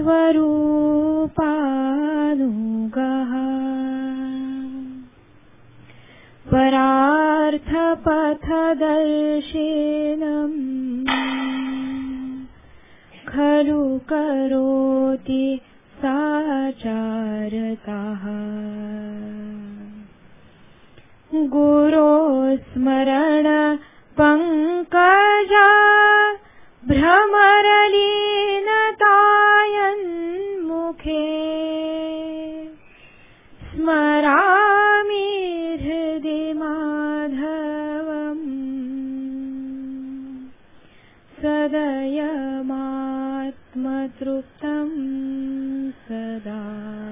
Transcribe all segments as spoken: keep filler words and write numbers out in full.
स्वरूपानुगः परार्थपथदर्शिनम् खलु करोति साचारतः गुरो स्मरण पंकजा भ्रमरलीनतायन्मुखे स्मरामि हृदि माधवम् सदयमात्मतृप्तं सदा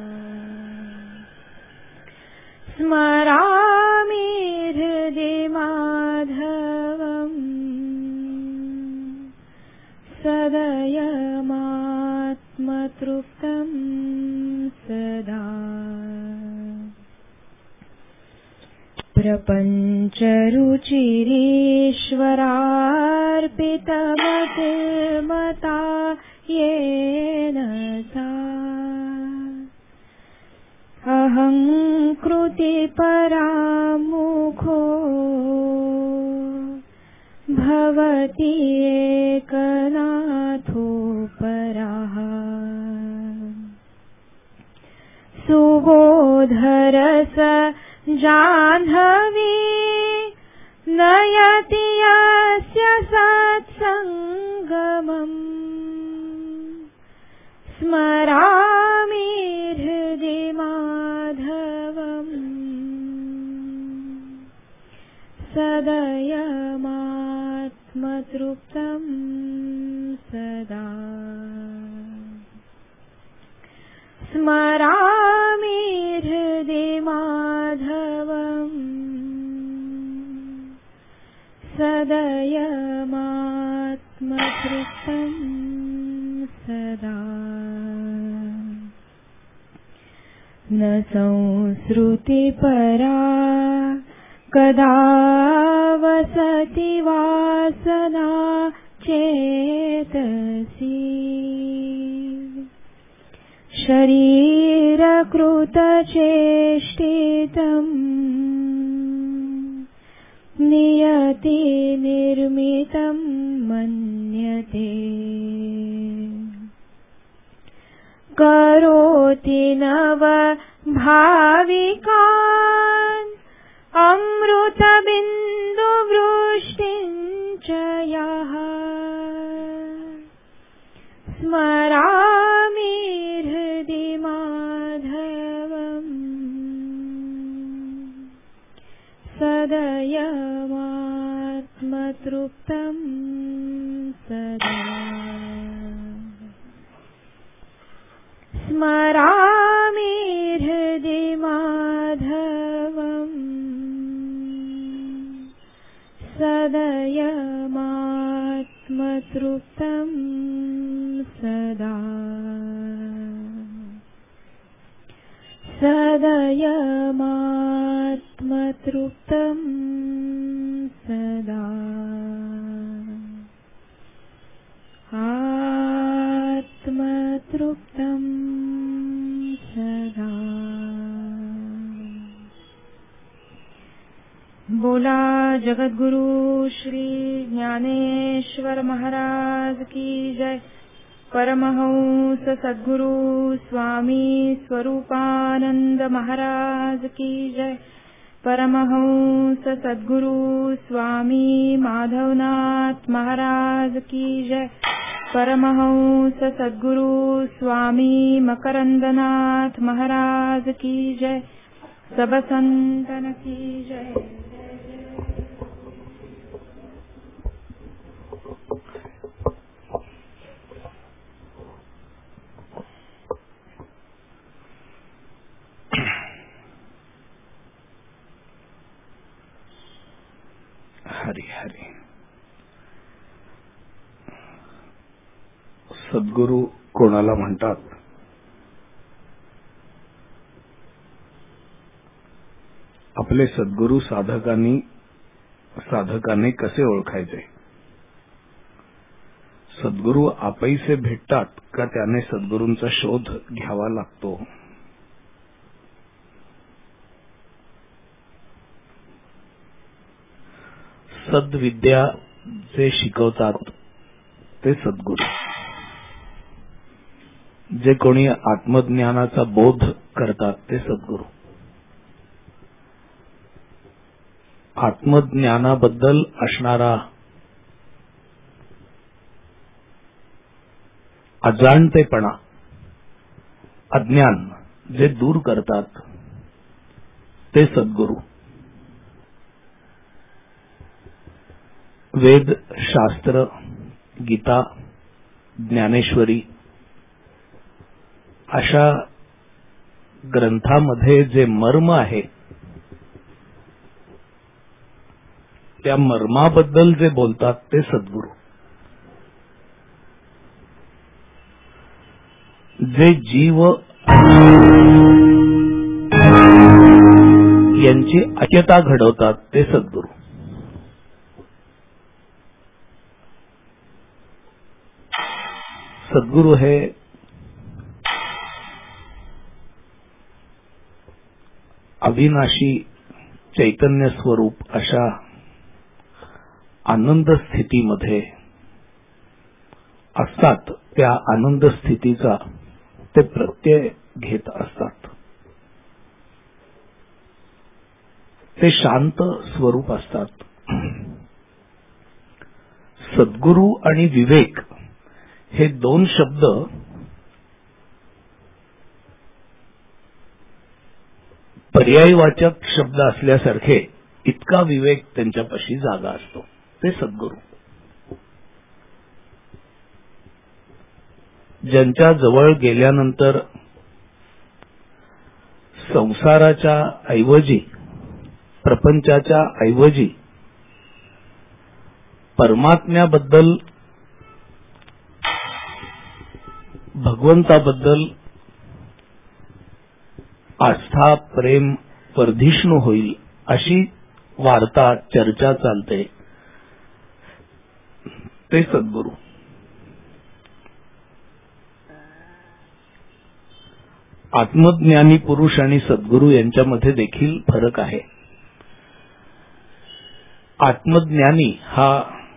स्मरामि हृदि माधवम् सदयमात्मतृप्तं सदा प्रपञ्चरुचिरीश्वरार्पितमतिर्मता येन सा अहङ्कृतिपरामुखो भवति एकनाथोपरः सुबोधरस जाह्नवी नयति यस्य सत्सङ्गमम् स्मरामि हृदि माधवम् सदयमात्मतृप्तं सदा स्मरामि हृदि माधवम् सदयमात्मतृप्तं सदा न संसृतिपरा कदा वसति वासना चेतसि शरीरकृतचेष्टितम् नियति निर्मितं मन्यते करोति नव भाविकान् अमृतबिन्दुवृष्टिं च यः स्मरामि हृदि माधवम् सदयमात्मतृप्तं सदा स्मरामि हृदि माधवम् सदयमात्मतृप्तं सदा सदयमात्मतृप्तं सदा आत्मतृप्तं सदा। बोला जगद्गुरु श्री ज्ञानेश्वर महाराज की जय। परमहंस सद्गुरु स्वामी स्वरूपानंद महाराज की जय। परमहंस सद्गुरु स्वामी माधवनाथ महाराज की जय। परमहंस सद्गुरु स्वामी मकरंदनाथ महाराज की जय। सब संतन की जय। हरी हरी। सद्गुरु कोणाला म्हणतात? आपले सद्गुरु साधकांनी साधकाने कसे ओळखायचे? सद्गुरू आपैसे भेटतात का त्याने सद्गुरूंचा शोध घ्यावा लागतो? सद्विद्या जे शिकवतात ते सद्गुरू. जे कोणी आत्मज्ञानाचा बोध करतात ते सद्गुरू. आत्मज्ञानाबद्दल असणारा अजाणतेपणा, अज्ञान जे दूर करतात ते सद्गुरू. वेद, शास्त्र, गीता, ज्ञानेश्वरी अशा ग्रंथामध्ये जे मर्म आहे त्या मर्माबद्दल जे बोलतात ते सद्गुरू. जे जीव यांची ऐक्यता घडवतात ते सद्गुरू. सद्गुरू हे अविनाशी चैतन्य स्वरूप अशा आनंद स्थितीमध्ये असतात. त्या आनंद स्थितीचा ते प्रत्यय घेत असतात. ते शांत स्वरूप असतात. सद्गुरू आणि विवेक हे दोन शब्द पर्यायवाचक शब्द असल्यासारखे इतका विवेक त्यांच्यापाशी जागा असतो. ते सद्गुरू. ज्यांच्या जवळ गेल्यानंतर संसाराच्या ऐवजी, प्रपंचाच्या ऐवजी परमात्म्याबद्दल, भगवंताबद्दल आस्था, प्रेम वर्धिष्णू होईल अशी वार्ता, चर्चा चालते ते सद्गुरू. आत्मज्ञानी पुरुष आणि सद्गुरू यांच्यामध्ये देखील फरक आहे. आत्मज्ञानी हा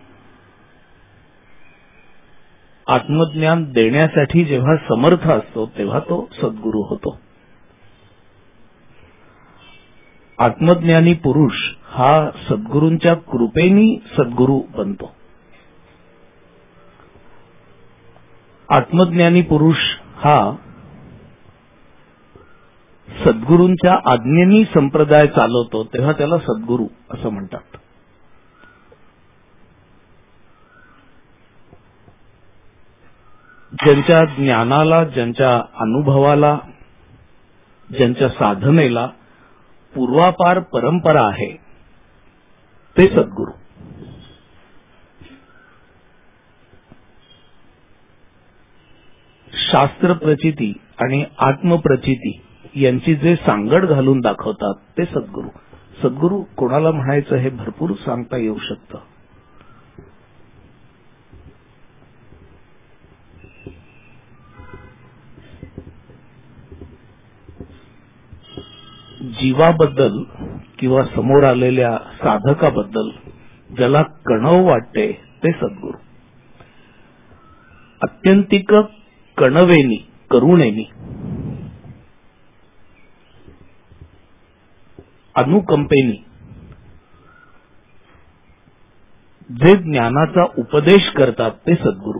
आत्मज्ञान देण्यासाठी जेव्हा समर्थ असतो तेव्हा तो सद्गुरू होतो. आत्मज्ञानी पुरुष हा सद्गुरूंच्या कृपेने सद्गुरू बनतो. आत्मज्ञानी पुरुष हा सद्गुरूंच्या आज्ञेनी संप्रदाय चालवतो तेव्हा त्याला सद्गुरू असं म्हणतात. ज्यांच्या ज्ञानाला, ज्यांच्या अनुभवाला, ज्यांच्या साधनेला पूर्वापार परंपरा आहे ते सद्गुरू. शास्त्र प्रचिती आणि आत्मप्रचिती यांची जे सांगड घालून दाखवतात ते सद्गुरू. सद्गुरू कोणाला म्हणायचं हे भरपूर सांगता येऊ शकतं. जीवाबद्दल किंवा समोर आलेल्या साधकाबद्दल ज्याला कणव वाटते ते सद्गुरू. अत्यंतिक कणवेनी, करुणेनी, अनुकंपेनी जे ज्ञानाचा उपदेश करतात ते सद्गुरू.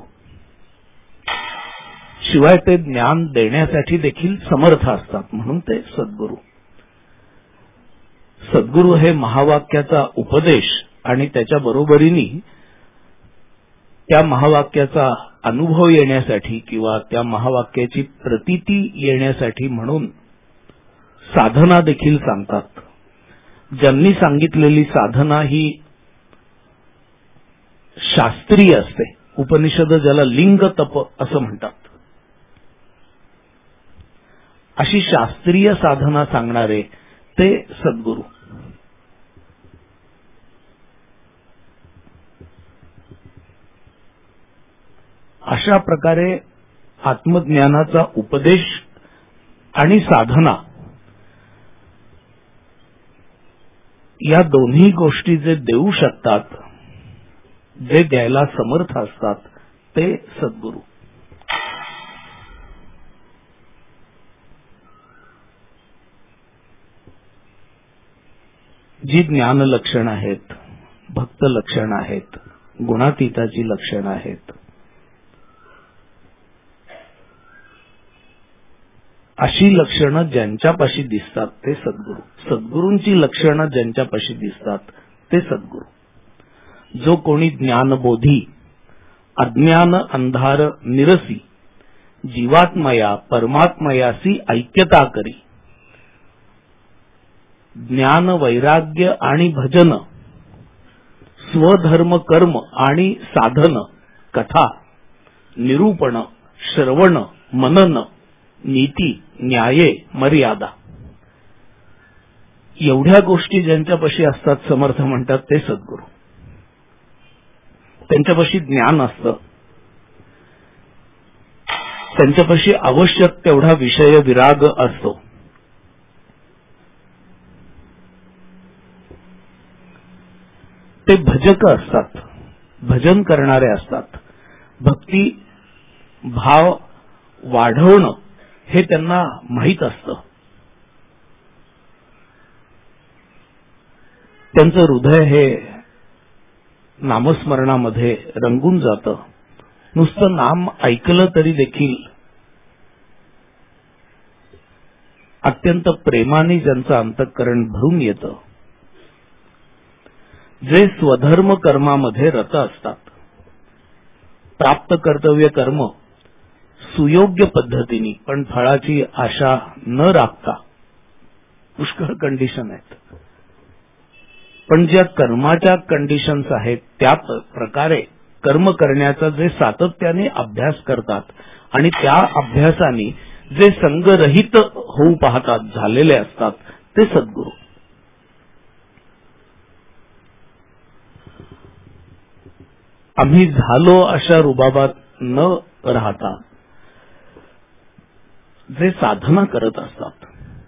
शिवाय ते ज्ञान देण्यासाठी देखील समर्थ असतात म्हणून ते सद्गुरू. सद्गुरू हे महावाक्याचा उपदेश आणि त्याच्या बरोबरीने त्या महावाक्याचा अनुभव येण्यासाठी किंवा त्या महावाक्याची प्रतीती येण्यासाठी म्हणून साधना देखील सांगतात. ज्यांनी सांगितलेली साधना ही शास्त्रीय असते. उपनिषद ज्याला लिंग तप असं म्हणतात. अशी शास्त्रीय साधना सांगणारे ते सद्गुरू. अशा प्रकारे आत्मज्ञानाचा उपदेश आणि साधना या दोन्ही गोष्टी जे देऊ शकतात, जे द्यायला समर्थ असतात, ते सद्गुरू. जी ज्ञान लक्षण आहेत, भक्त लक्षण आहेत, गुणातीताची लक्षण आहेत, अशी लक्षणं ज्यांच्यापाशी दिसतात ते सद्गुरू. सद्गुरूंची लक्षणं ज्यांच्यापाशी दिसतात ते सद्गुरू. जो कोणी ज्ञानबोधी अज्ञान अंधार निरसी जीवात्मया परमात्मयासी ऐक्यता करी, ज्ञान वैराग्य आणि भजन, स्वधर्म कर्म आणि साधन, कथा निरूपण श्रवण मनन नीती न्याये मर्यादा, एवढ्या गोष्टी ज्यांच्यापाशी असतात समर्थ म्हणतात ते सद्गुरू. त्यांच्यापाशी ज्ञान असतं, त्यांच्यापाशी आवश्यक तेवढा विषय विराग असतो. ते भजक असतात, भजन करणारे असतात. भक्ती भाव वाढवणं हे त्यांना माहीत असतं. त्यांचं हृदय हे नामस्मरणामध्ये रंगून जातं. नुसतं नाम ऐकलं तरी देखील अत्यंत प्रेमाने ज्यांचं अंतःकरण भरून येतं. जे स्वधर्म कर्मामध्ये रत असतात, प्राप्त कर्तव्य कर्म सुयोग्य पद्धतीने पण फळाची आशा न राखता, पुष्कळ कंडिशन आहेत, पण ज्या कर्माच्या कंडिशन्स आहेत त्या प्रकारे कर्म करण्याचा जे सातत्याने अभ्यास करतात आणि त्या अभ्यासाने जे संगरहित होऊ पाहतात, झालेले असतात, ते सद्गुरू. आम्ही झालो अशा रुबाबात न राहता जे साधना करत असतात,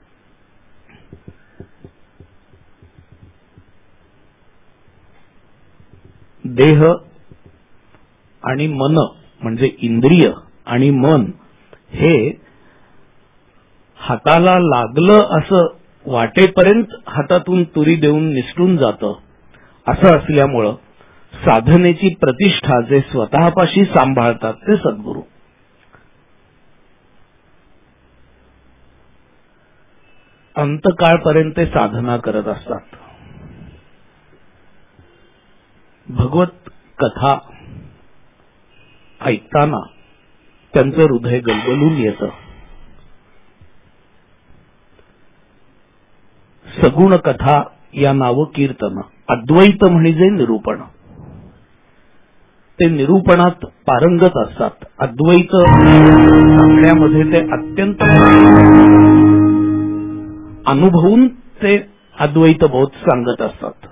देह आणि मन म्हणजे इंद्रिय आणि मन हे हाताला लागलं असं वाटेपर्यंत हातातून तुरी देऊन निसटून जातं. असं असल्यामुळं साधनेची प्रतिष्ठा जे स्वतःपाशी सांभाळतात ते सद्गुरू. अंतकाळपर्यंत साधना करत असतात. भगवत कथा ऐकताना त्यांचं हृदय गलगलून येतं. सगुण कथा या नाव कीर्तन, अद्वैत म्हणजे निरूपण. ते निरूपणात पारंगत असतात. अद्वैत सांगण्यामध्ये ते अत्यंत अनुभवून ते अद्वैत बोध सांगत असतात.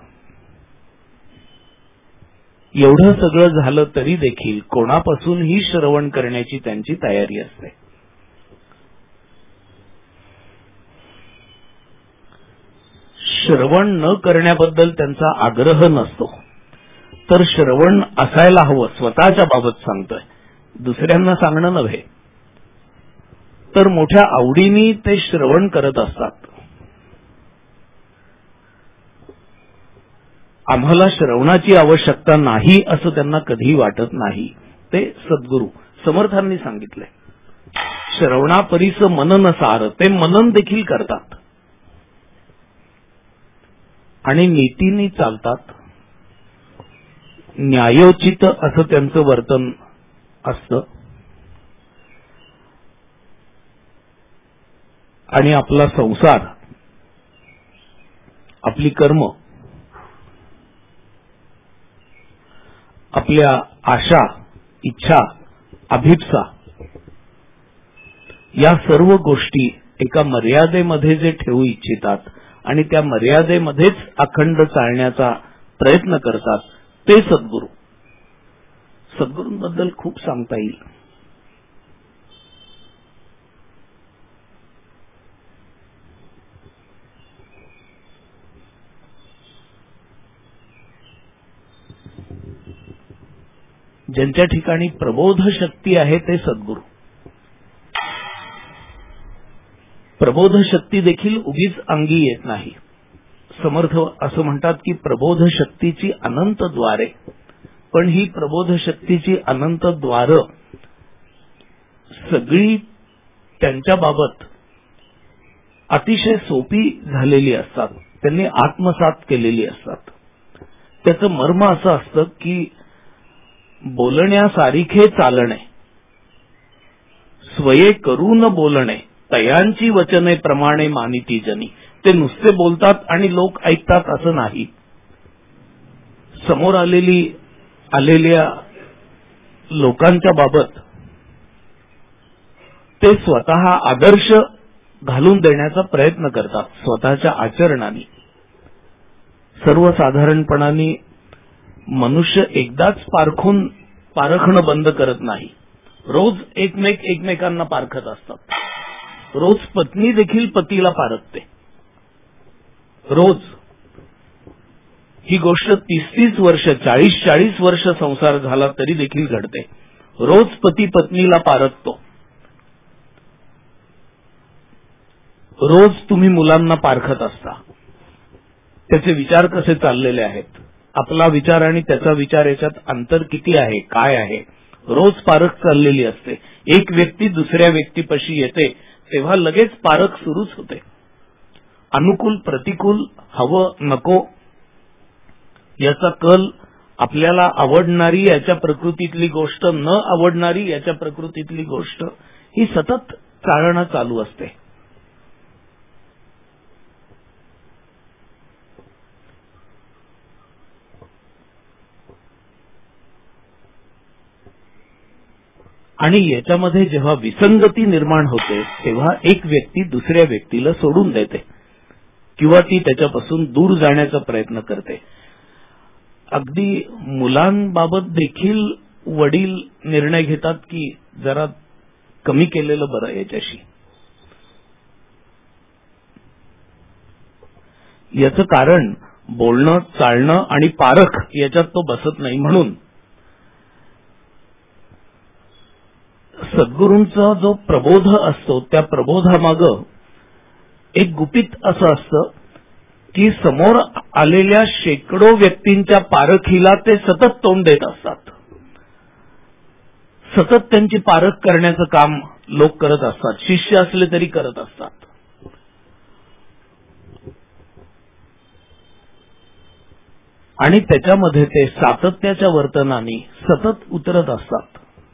एवढं सगळं झालं तरी देखील कोणापासूनही श्रवण करण्याची त्यांची तयारी असते. श्रवण न करण्याबद्दल त्यांचा आग्रह नसतो, तर श्रवण असायला हवं. स्वतःच्या बाबत सांगतोय, दुसऱ्यांना सांगणं नव्हे. तर मोठ्या आवडीने ते श्रवण करत असतात. आम्हाला श्रवणाची आवश्यकता नाही असं त्यांना कधीही वाटत नाही. ते सद्गुरू समर्थांनी सांगितलंय. श्रवणापरीस मनन सार, ते मनन देखील करतात आणि नीतीने चालतात. न्यायोचित असं त्यांचं वर्तन असतं आणि आपला संसार, आपली कर्म, आपल्या आशा, इच्छा, अभिप्सा या सर्व गोष्टी एका मर्यादेमध्ये जे ठेवू इच्छितात आणि त्या मर्यादेमध्येच अखंड चालण्याचा प्रयत्न करतात ते सद्गुरू. सद्गुरूंबद्दल खूप सांगता येईल. ज्यांच्या ठिकाणी प्रबोध शक्ती आहे ते सद्गुरू. प्रबोध शक्ती देखील उगीच अंगी येत नाही. समर्थ असं म्हणतात की प्रबोध शक्तीची अनंत द्वारे, पण ही प्रबोध शक्तीची अनंत द्वार सगळी त्यांच्या बाबत अतिशय सोपी झालेली असतात, त्यांनी आत्मसात केलेली असतात. त्याचं मर्म असं असतं की बोलण्यासारिखे चालणे, स्वये करून बोलणे, तयांची वचने प्रमाणे मानिती जनी. ते नुसते बोलतात आणि लोक ऐकतात असं नाही. समोर आलेली आलेल्या लोकांच्या बाबत ते स्वतः आदर्श घालून देण्याचा प्रयत्न करतात स्वतःच्या आचरणाने. सर्वसाधारणपणाने मनुष्य एकदाच पारखून पारखणं बंद करत नाही. रोज एकमेक एकमेकांना पारखत असतात. रोज पत्नी देखील पतीला पारखते. रोज ही गोष्ट तीस तीस वर्ष चाळीस चाळीस वर्ष संसार झाला तरी देखील घडते. रोज पती पत्नीला पारखतो. रोज तुम्ही मुलांना पारखत असता. त्याचे विचार कसे चाललेले आहेत, आपला विचार आणि त्याचा विचार याच्यात अंतर किती आहे, काय आहे, रोज पारख चाललेली असते. एक व्यक्ती दुसऱ्या व्यक्तीपाशी येते तेव्हा लगेच पारख सुरूच होते. अनुकूल प्रतिकूल, हवं नको याचा कल, आपल्याला आवडणारी याच्या प्रकृतीतली गोष्ट, न आवडणारी याच्या प्रकृतीतली गोष्ट, ही सतत चालणं चालू असते. आणि याच्यामध्ये जेव्हा विसंगती निर्माण होते तेव्हा एक व्यक्ती दुसऱ्या व्यक्तीला सोडून देते किंवा ती त्याच्यापासून दूर जाण्याचा प्रयत्न करते. अगदी मुलांबाबत देखील वडील निर्णय घेतात की जरा कमी केलेलं बरं याच्याशी. याचं कारण बोलणं, चालणं आणि पारख याच्यात तो बसत नाही. म्हणून सद्गुरूंचा जो प्रबोध असतो त्या प्रबोधामागं एक गुपित असं असतं की समोर आलेल्या शेकडो व्यक्तींच्या पारखीला ते सतत तोंड देत असतात. सतत त्यांची पारख करण्याचं काम लोक करत असतात, शिष्य असले तरी करत असतात. आणि त्याच्यामध्ये ते सातत्याच्या वर्तनाने सतत उतरत असतात.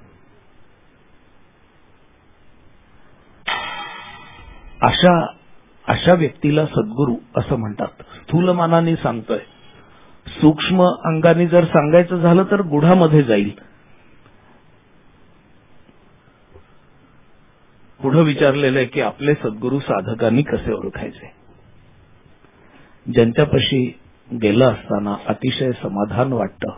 अशा अशा व्यक्तीला सद्गुरू असं म्हणतात. स्थूलमानाने सांगतोय. सूक्ष्म अंगाने जर सांगायचं झालं तर गुढामध्ये जाईल. पुढे विचारलेलं आहे की आपले सद्गुरू साधकांनी कसे ओळखायचे. ज्यांच्यापाशी गेलं असताना अतिशय समाधान वाटतं,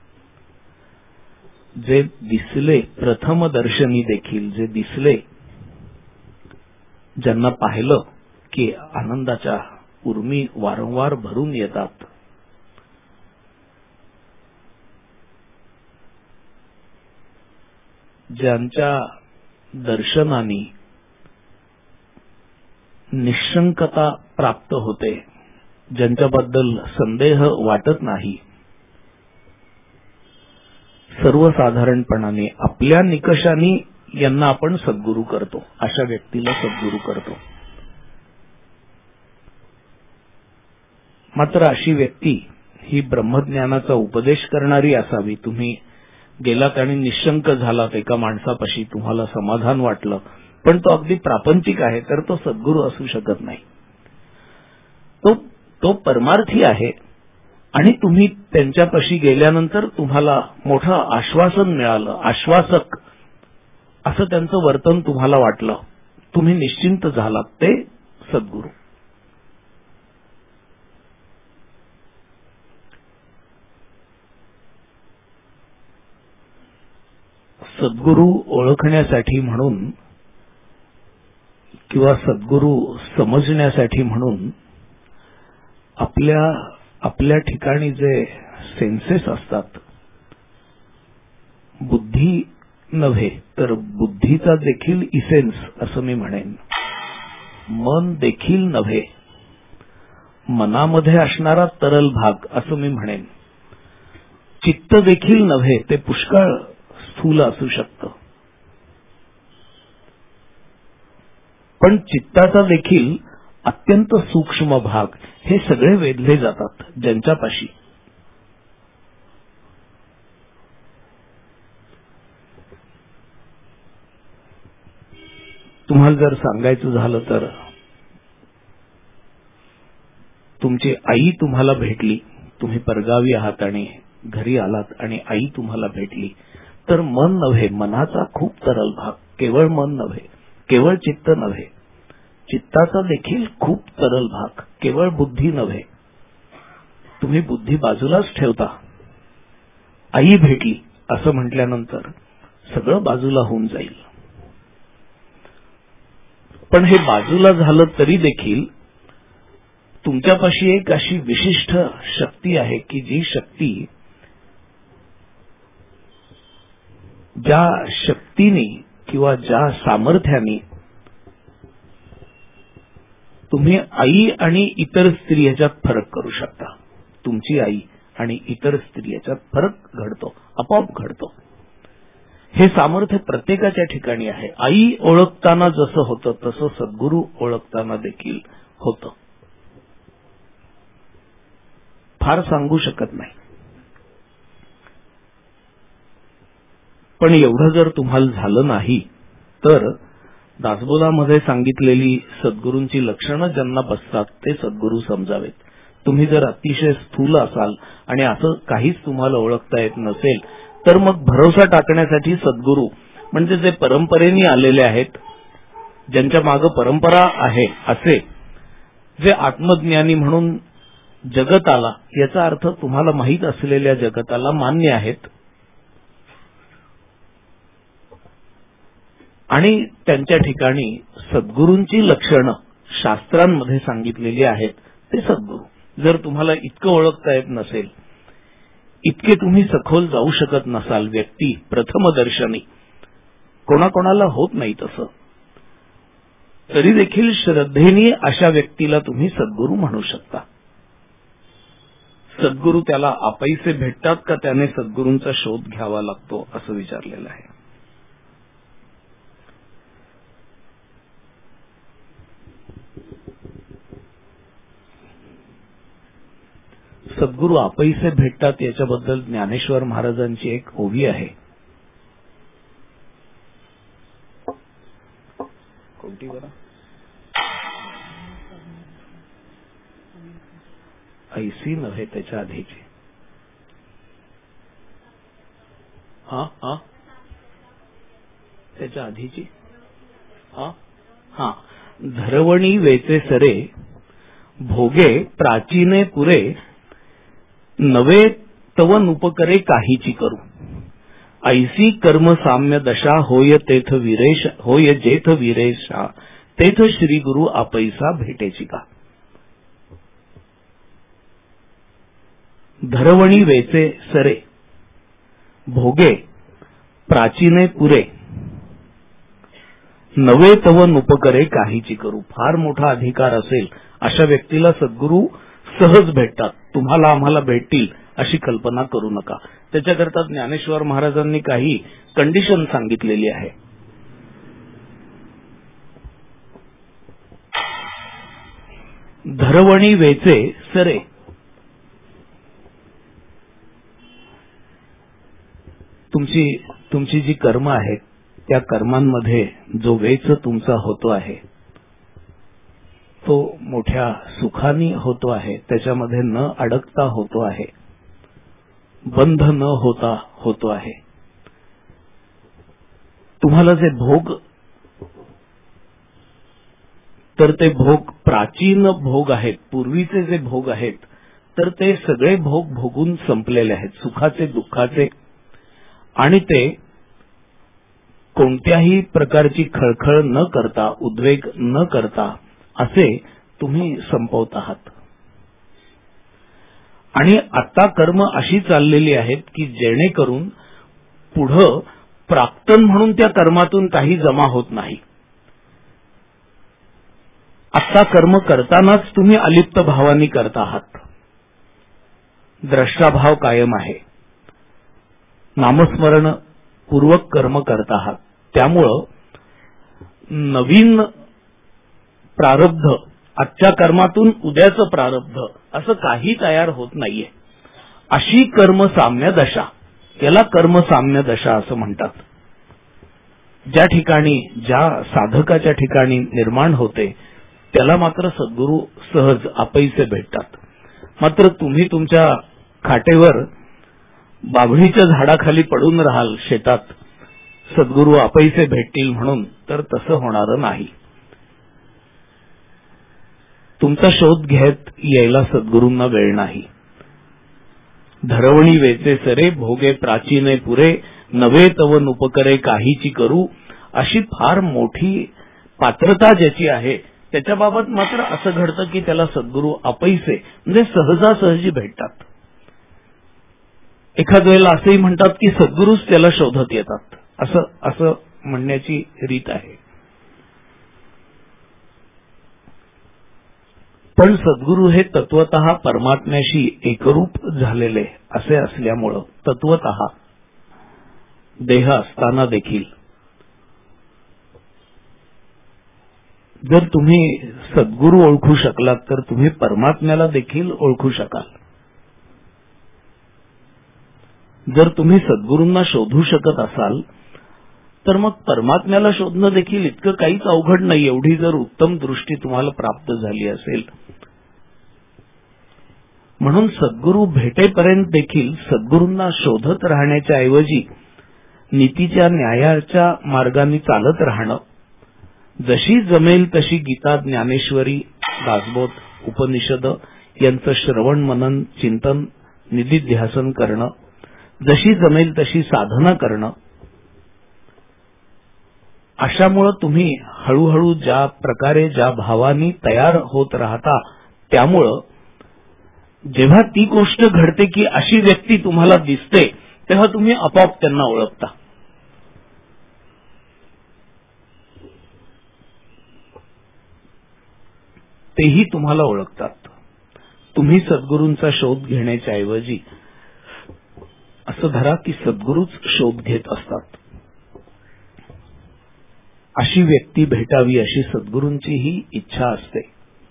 जे दिसले प्रथम दर्शनी देखील, जे दिसले, ज्यांना पाहिलं की आनंदाच्या उर्मी वारंवार भरून येतात, ज्यांच्या दर्शनाने निशंकता प्राप्त होते, ज्यांच्याबद्दल संदेह वाटत नाही, सर्वसाधारणपणाने आपल्या निकषाने यांना आपण सद्गुरू करतो. अशा व्यक्तीला सद्गुरू करतो. मात्र अशी व्यक्ती ही ब्रह्मज्ञानाचा उपदेश करणारी असावी. तुम्ही गेलात आणि निशंक झालात एका माणसापाशी, तुम्हाला समाधान वाटलं, पण तो अगदी प्रापंचिक आहे, तर तो सद्गुरू असू शकत नाही. तो तो परमार्थी आहे आणि तुम्ही त्यांच्यापाशी गेल्यानंतर तुम्हाला मोठं आश्वासन मिळालं, आश्वासक असं त्यांचं वर्तन तुम्हाला वाटलं, तुम्ही निश्चिंत झालात, ते सद्गुरू. सद्गुरू ओळखण्यासाठी म्हणून किंवा सद्गुरू समजण्यासाठी म्हणून आपल्या आपल्या ठिकाणी जे सेन्सेस असतात, बुद्धी नव्हे तर बुद्धीचा देखील इसेन्स असं मी म्हणेन, मन देखील नव्हे, मनामध्ये असणारा तरल भाग असं मी म्हणेन, चित्त देखील नव्हे, ते पुष्कळ स्थूल असू शकतं, पण चित्ताचा देखील अत्यंत सूक्ष्म भाग, हे सगळे वेधले जातात ज्यांच्यापाशी. तुम्हाला जर सांगायचं झालं तर तुमची आई तुम्हाला भेटली, तुम्ही परगावी आहात आणि घरी आलात आणि आई तुम्हाला भेटली, तर मन नव्हे, मनाचा खूप तरल भाग, केवळ मन नव्हे, केवळ चित्त नव्हे, चित्ताचा देखील खूप तरल भाग, केवळ बुद्धी नव्हे, तुम्ही बुद्धी बाजूलाच ठेवता. आई भेटली असं म्हटल्यानंतर सगळं बाजूला होऊन जाईल. पण हे बाजूला झालं तरी देखील तुमच्यापाशी एक अशी विशिष्ट शक्ती आहे की जी शक्ती, ज्या शक्तीने किंवा ज्या सामर्थ्याने तुम्ही आई आणि इतर स्त्री याच्यात फरक करू शकता. तुमची आई आणि इतर स्त्री याच्यात फरक घडतो, आपोआप घडतो. हे सामर्थ्य प्रत्येकाच्या ठिकाणी आहे. आई ओळखताना जसं होतं तसं सद्गुरू ओळखताना देखील होतं. फार सांगू शकत नाही, पण एवढं जर तुम्हाला झालं नाही तर दासबोधामध्ये सांगितलेली सद्गुरूंची लक्षणं ज्यांना बसतात ते सद्गुरू समजावेत. तुम्ही जर अतिशय स्थूल असाल आणि असं काहीच तुम्हाला ओळखता येत नसेल तर मग भरोसा टाकण्यासाठी सद्गुरू म्हणजे जे परंपरेने आलेले आहेत, ज्यांच्या मागे परंपरा आहे, असे जे आत्मज्ञानी म्हणून जगताला, याचा अर्थ तुम्हाला माहीत असलेल्या जगताला मान्य आहेत आणि त्यांच्या ठिकाणी सद्गुरूंची लक्षणं शास्त्रांमध्ये सांगितलेली आहेत, ते सद्गुरू. जर तुम्हाला इतकं ओळखता येत नसेल, इतके तुम्ही सखोल जाऊ शकत नसाल, व्यक्ती प्रथमदर्शनी, कोणाकोणाला होत नाही तसं, तरी देखील श्रद्धेने अशा व्यक्तीला तुम्ही सद्गुरू म्हणू शकता. सद्गुरू त्याला आपैसे भेटतात का त्याने सद्गुरूंचा शोध घ्यावा लागतो असं विचारलेलं आहे. सद्गुरू आपैसे भेटतात याच्याबद्दल ज्ञानेश्वर महाराजांची एक ओवी आहे. कोणती बरं? ऐसी नव्हे, त्याच्या आधीची. हा हा त्याच्या आधीची हा हा धरवणी वेचे सरे, भोगे प्राचीने पुरे, नवे तव नुपकरे काहीची करू, ऐसी कर्म साम्य दशा, होय तेथ वीरेश, होय जेथ वीरेशा, तेथ श्री गुरु आपैसा भेटेची का. धरवणी वेचे सरे, भोगे प्राचीने पुरे, नवे तव नुपकरे काहीची करू. फार मोठा अधिकार असेल अशा व्यक्तीला सद्गुरू सहज भेटतात. तुम्हाला आम्हाला भेटतील अशी कल्पना करू नका. त्याच्याकरता ज्ञानेश्वर महाराजांनी काही कंडिशन सांगितलेली आहे. धरवणी वेचे सरे, तुमची तुमची जी कर्म आहेत त्या कर्मांमध्ये जो वेच तुमचा होतो आहे तो मोठ्या सुखाने होतो आहे, त्याच्यामध्ये न अडकता होतो आहे, बंध न होता होतो आहे. तुम्हाला जे भोग, तर ते भोग प्राचीन भोग आहेत, पूर्वीचे जे भोग आहेत, तर ते सगळे भोग भोगून संपलेले आहेत, सुखाचे दुःखाचे, आणि ते कोणत्याही प्रकारची खळखळ न करता, उद्वेग न करता असे तुम्ही संपवत आहात. आणि आता कर्म अशी चाललेली आहेत की जेणेकरून पुढं प्राक्तन म्हणून त्या कर्मातून काही जमा होत नाही. आता कर्म करतानाच तुम्ही अलिप्त भावानी करत आहात. द्रष्टाभाव कायम आहे. नामस्मरण पूर्वक कर्म करत आहात. त्यामुळं नवीन प्रारब्ध, आजच्या कर्मातून उद्याचं प्रारब्ध असं काही तयार होत नाहीये. अशी कर्मसाम्य दशा, याला कर्मसाम्य दशा असं म्हणतात. ज्या ठिकाणी, ज्या साधकाच्या ठिकाणी निर्माण होते त्याला मात्र सद्गुरू सहज आपैसे भेटतात. मात्र तुम्ही तुमच्या खाटेवर बाभळीच्या झाडाखाली पडून राहाल शेतात, सद्गुरू आपैसे भेटतील म्हणून, तर तसं होणारं नाही. तुमचा शोध घेत यायला सद्गुरूंना वेळ नाही. धरवणी वेचे सरे, भोगे प्राचीने पुरे, नवे तव नुपकरे काहीची करू, अशी फार मोठी पात्रता ज्याची आहे त्याच्याबाबत मात्र असं घडतं की त्याला सद्गुरू आपैसे म्हणजे सहजासहजी भेटतात. एखाद वेळेला असंही म्हणतात की सद्गुरूच त्याला शोधत येतात, असं असं म्हणण्याची रीत आहे. पण सद्गुरू हे तत्वतः परमात्म्याशी एकरूप झालेले असे असल्यामुळं तत्वतः देह असताना देखील जर तुम्ही सद्गुरू ओळखू शकलात तर तुम्ही परमात्म्याला देखील ओळखू शकाल. जर तुम्ही सद्गुरूंना शोधू शकत असाल तर मग परमात्म्याला शोधणं देखील इतकं काहीच अवघड नाही, एवढी जर उत्तम दृष्टी तुम्हाला प्राप्त झाली असेल. म्हणून सद्गुरू भेटेपर्यंत देखील सद्गुरूंना शोधत राहण्याच्या ऐवजी नीतीच्या न्यायाच्या मार्गाने चालत राहणं, जशी जमेल तशी गीता, ज्ञानेश्वरी, दासबोध, उपनिषद यांचं श्रवण, मनन, चिंतन, निधिध्यासन करणं, जशी जमेल तशी साधना करणं, अशामुळं तुम्ही हळूहळू ज्या प्रकारे ज्या भावानी तयार होत राहता, त्यामुळं जेव्हा ती गोष्ट घडते की अशी व्यक्ती तुम्हाला दिसते तेव्हा तुम्ही आपोआप त्यांना ओळखता. तेही तुम्हाला ओळखतात. तुम्ही सद्गुरूंचा शोध घेण्याच्या ऐवजी असं धरा की सद्गुरूच शोध घेत असतात. अशी व्यक्ती भेटावी अशी सद्गुरूंची ही इच्छा असते.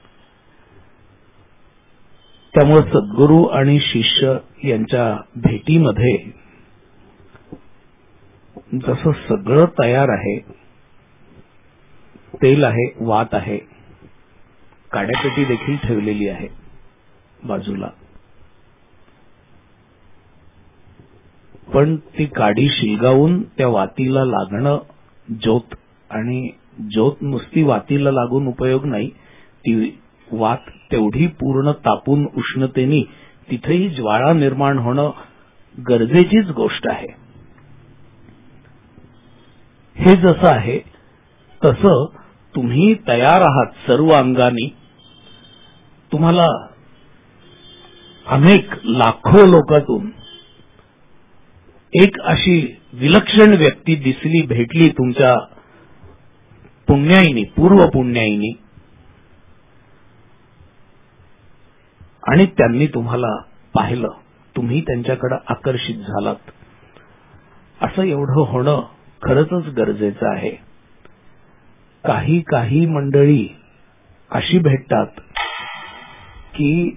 त्यामुळे सद्गुरू आणि शिष्य यांच्या भेटीमध्ये जसं सगळं तयार आहे, तेल आहे, वात आहे, काड्यापेटी देखील ठेवलेली आहे बाजूला, पण ती काडी शिलगावून त्या वातीला लागणं ज्योत, आणि ज्योत नुसती वातीला लागून उपयोग नाही, ती वात तेवढी पूर्ण तापून उष्णतेने तिथेही ज्वाळा निर्माण होणं गरजेचीच गोष्ट आहे. हे जसं आहे तसं तुम्ही तयार आहात सर्व अंगानी. तुम्हाला अनेक लाखो लोकातून एक अशी विलक्षण व्यक्ती दिसली, भेटली तुमच्या पुण्याईनी, पूर्व पुण्याईनी, आणि त्यांनी तुम्हाला पाहिलं, तुम्ही त्यांच्याकडे आकर्षित झालात. असं एवढं होणं खरंच गरजेचं आहे. काही काही मंडळी अशी भेटतात की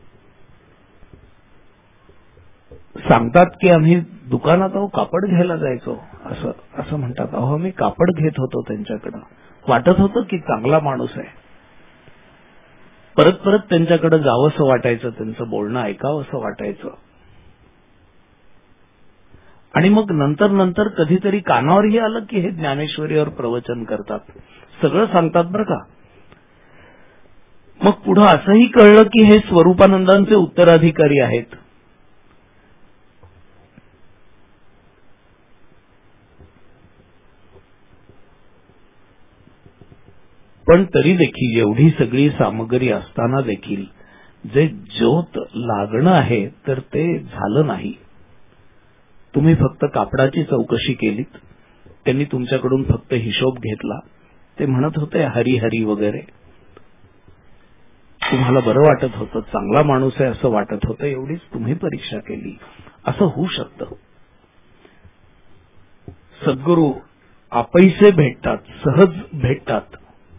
सांगतात की आम्ही दुकानात अहो कापड घ्यायला जायचो, असं असं म्हणतात. अहो मी कापड घेत होतो त्यांच्याकडं, वाटत होतं की चांगला माणूस आहे. परत परत त्यांच्याकडे जावंसं वाटायचं, त्यांचं बोलणं ऐकावंसं वाटायचं. आणि मग नंतर नंतर कधीतरी कानावरही आलं की हे ज्ञानेश्वरीवर प्रवचन करतात, सगळं सांगतात बरं का. मग पुढं असंही कळलं की हे स्वरूपानंदांचे उत्तराधिकारी आहेत. पण तरी देखील एवढी सगळी सामग्री असताना देखील जे ज्योत लागणं आहे तर ते झालं नाही. तुम्ही फक्त कापडाची चौकशी केलीत, त्यांनी तुमच्याकडून फक्त हिशोब घेतला, ते म्हणत होते हरी हरी वगैरे, तुम्हाला बरं वाटत होतं, चांगला माणूस आहे असं वाटत होतं, एवढीच तुम्ही परीक्षा केली. असं होऊ शकतं. सद्गुरू आपैसे भेटतात, सहज भेटतात.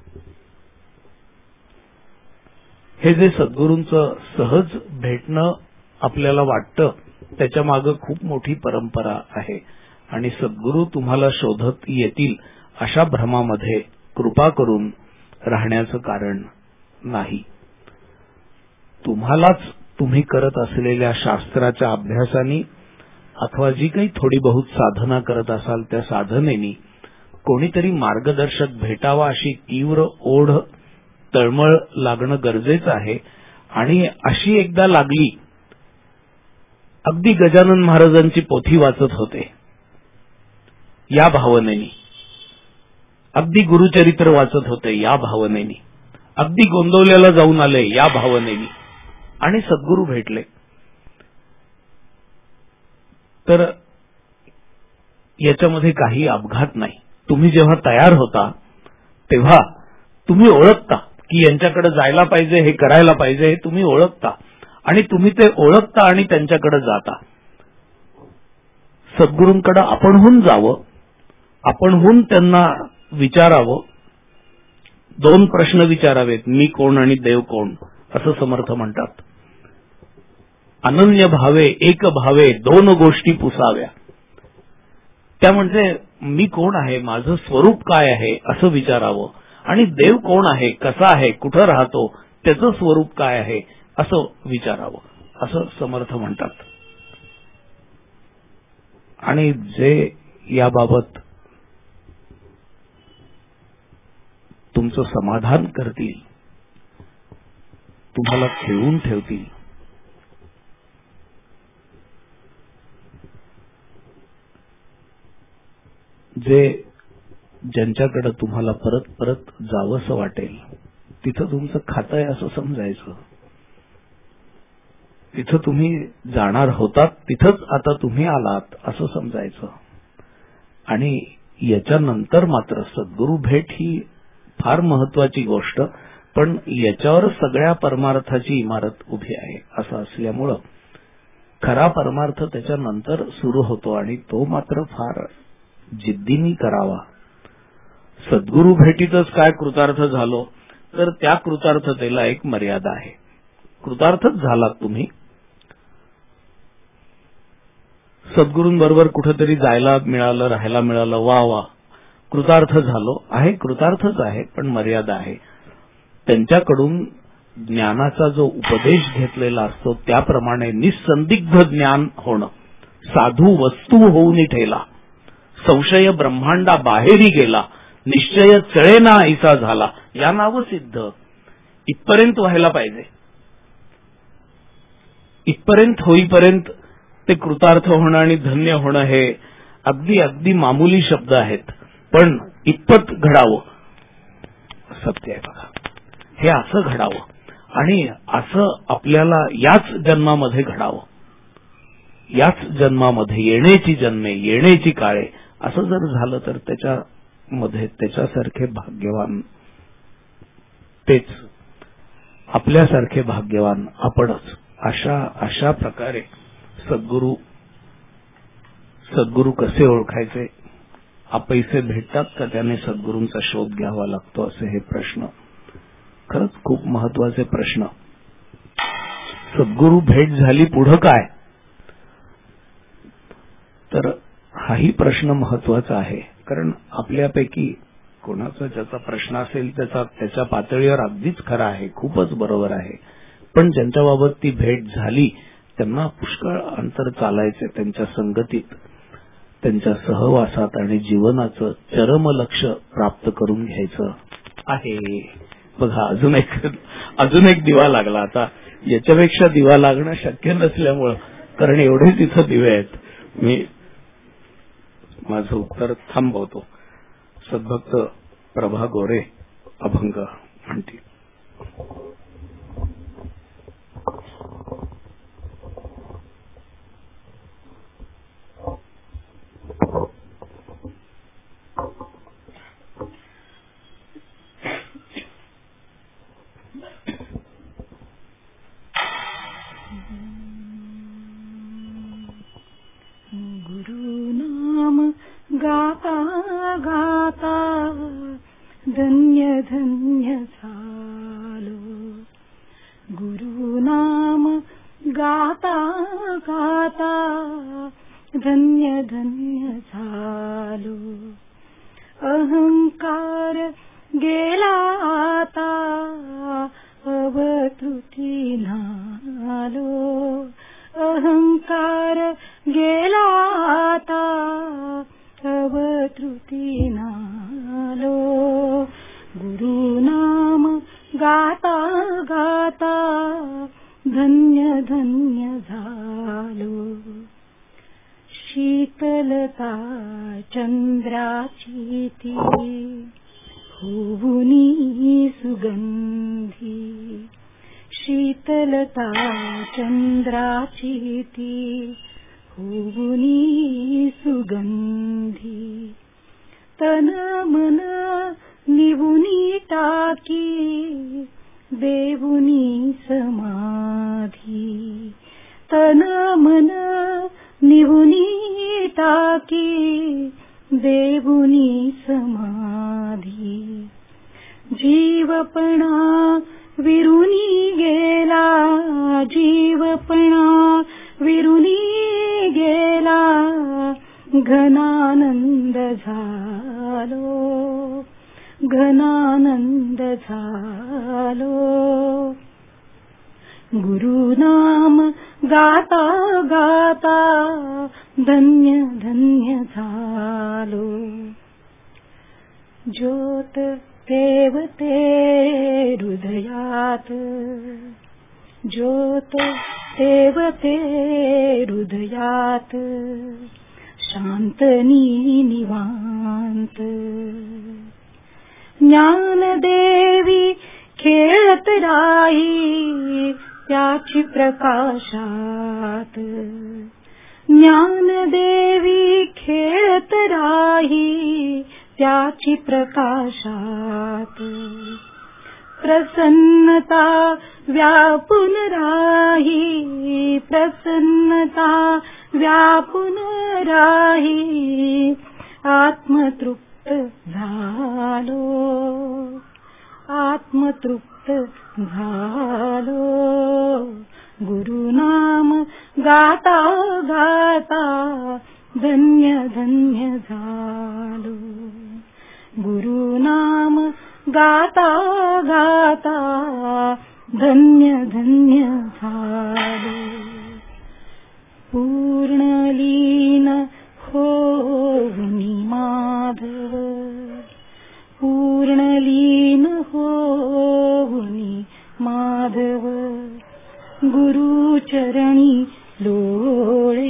हे जे सद्गुरूंचं सहज भेटणं आपल्याला वाटतं त्याच्या मागे खूप मोठी परंपरा आहे आणि सद्गुरू तुम्हाला शोधत येतील अशा भ्रमामध्ये कृपा करून राहण्याचं कारण नाही. तुम्हालाच तुम्ही करत असलेल्या शास्त्राच्या अभ्यासाने अथवा जी काही थोडी बहुत साधना करत असाल त्या साधनेनी कोणीतरी मार्गदर्शक भेटावा अशी तीव्र ओढ तळमळ लागणं गरजेचं आहे. आणि अशी एकदा लागली, अगदी गजानन महाराजांची पोथी वाचत होते या भावनेनी, अगदी गुरुचरित्र वाचत होते या भावनेनी, अगदी गोंदवल्याला जाऊन आले या भावनेनी आणि सद्गुरू भेटले. तर याच्यामध्ये काही अपघात नाही. तुम्ही जेव्हा तयार होता तेव्हा तुम्ही ओळखता की यांच्याकडे जायला पाहिजे, हे करायला पाहिजे, हे तुम्ही ओळखता आणि तुम्ही ते ओळखता आणि त्यांच्याकडे जाता. सद्गुरूंकडे आपणहून जावं, आपणहून त्यांना विचारावं, दोन प्रश्न विचारावेत, मी कोण आणि देव कोण, असं समर्थ म्हणतात. अनन्य भावे एक भावे दोन गोष्टी पुसाव्या. त्या म्हणजे मी कोण आहे, माझं स्वरूप काय आहे असं विचारावं आणि देव कोण आहे, कसा आहे, कुठं राहतो, त्याचं स्वरूप काय आहे असं विचारावं, असं समर्थ म्हणतात. आणि जे याबाबत तुमचं समाधान करतील, तुम्हाला खेळून ठेवतील, जे ज्यांच्याकडे तुम्हाला परत परत जावंसं वाटेल, तिथं तुमचं खातं आहे असं समजायचं. तिथं तुम्ही जाणार होतात, तिथंच आता तुम्ही आलात असं समजायचं. आणि याच्यानंतर मात्र सद्गुरू भेट ही फार महत्वाची गोष्ट, पण याच्यावर सगळ्या परमार्थाची इमारत उभी आहे असं असल्यामुळं खरा परमार्थ त्याच्यानंतर सुरू होतो आणि तो मात्र फार जिद्दीने करावा. सद्गुरू भेटीतच काय कृतार्थ झालो तर त्या कृतार्थतेला एक मर्यादा आहे. कृतार्थच झालात तुम्ही, सद्गुरूंबरोबर कुठेतरी जायला मिळालं, राहायला मिळालं, वा वा, कृतार्थ झालो आहे, कृतार्थच आहे, पण मर्यादा आहे. त्यांच्याकडून ज्ञानाचा जो उपदेश घेतलेला असतो त्याप्रमाणे निसंदिग्ध ज्ञान होणं, साधू वस्तू होऊन ठेला, संशय ब्रह्मांडा बाहेरी गेला, निश्चय चळेना ऐसा झाला, या नाव सिद्ध, इथपर्यंत व्हायला पाहिजे. इथपर्यंत होईपर्यंत ते कृतार्थ होणं आणि धन्य होणं हे अगदी अगदी मामूली शब्द आहेत, पण इतपत घडावं सत्य आहे बघा. हे असं घडावं आणि असं आपल्याला याच जन्मामध्ये घडावं, याच जन्मामध्ये, येण्याची जन्मे येण्याची काळे, असं जर झालं तर त्याच्यामध्ये त्याच्यासारखे भाग्यवान तेच, आपल्यासारखे भाग्यवान आपणच. अशा अशा प्रकारे सद्गुरू सद्गुरू कसे ओळखायचे, आपैसे भेटतात का त्याने सद्गुरूंचा शोध घ्यावा लागतो, असे हे प्रश्न खरंच खूप महत्वाचे प्रश्न. सद्गुरू भेट झाली, पुढं काय, तर हाही प्रश्न महत्वाचा आहे. कारण आपल्यापैकी कोणाचा ज्याचा प्रश्न असेल त्याचा त्याच्या पातळीवर अगदीच खरा आहे, खूपच बरोबर आहे, पण ज्यांच्याबाबत ती भेट झाली त्यांना पुष्कळ अंतर चालायचे, त्यांच्या संगतीत, त्यांच्या सहवासात आणि जीवनाचं चरम लक्ष प्राप्त करून घ्यायचं आहे. बघा, अजून एक अजून एक दिवा लागला. आता याच्यापेक्षा दिवा लागणं शक्य नसल्यामुळं, कारण एवढेच इथं दिवे आहेत, मी माझं उत्तर थांबवतो. सद्भक्त प्रभा गोरे अभंग म्हणतील. गाता गाता धन्य धन्य झालो, गुरुनाम गाता गाता धन्य धन्य झालो. अहंकार गेला आता अवतृती नालो, अहंकार गेला आता अवतृती नालो. गुरुनाम गाता गाता धन्य धन्य झालो. शीतलता चंद्राची ती होऊनी सुगंधी, शीतलता चंद्राची ती होऊनी सुगंधी. तन मन निवुनी टाकी देवुनी समाधी, तन मन निवुनी टाकी देवुनी समाधी. जीवपणा विरुनी गेला, जीवपणा विरुनी गेला, घनानंद झालो, घनानंद झालो. गुरुनाम गाता गाता धन्य धन्य झालो. ज्योत तेवते हृदयात, ज्योत तेवते हृदयात, शांतनी निवांत. ज्ञानदेवी खेळत राही त्याची प्रकाशात, ज्ञानदेवी खेळत राही त्याची प्रकाशात. प्रसन्नता व्यापून राही, प्रसन्नता व्यापून राही, आत्मतृप्त झालो, आत्मतृप्त झालो. गुरुनाम गाता गाता धन्य धन्य झालो. गुरुनाम गाता गाता धन्य धन्य झालो. पूर्णलीन होऊनी माधव, पूर्णलीन होऊनी माधव. गुरुचरणी लोळे,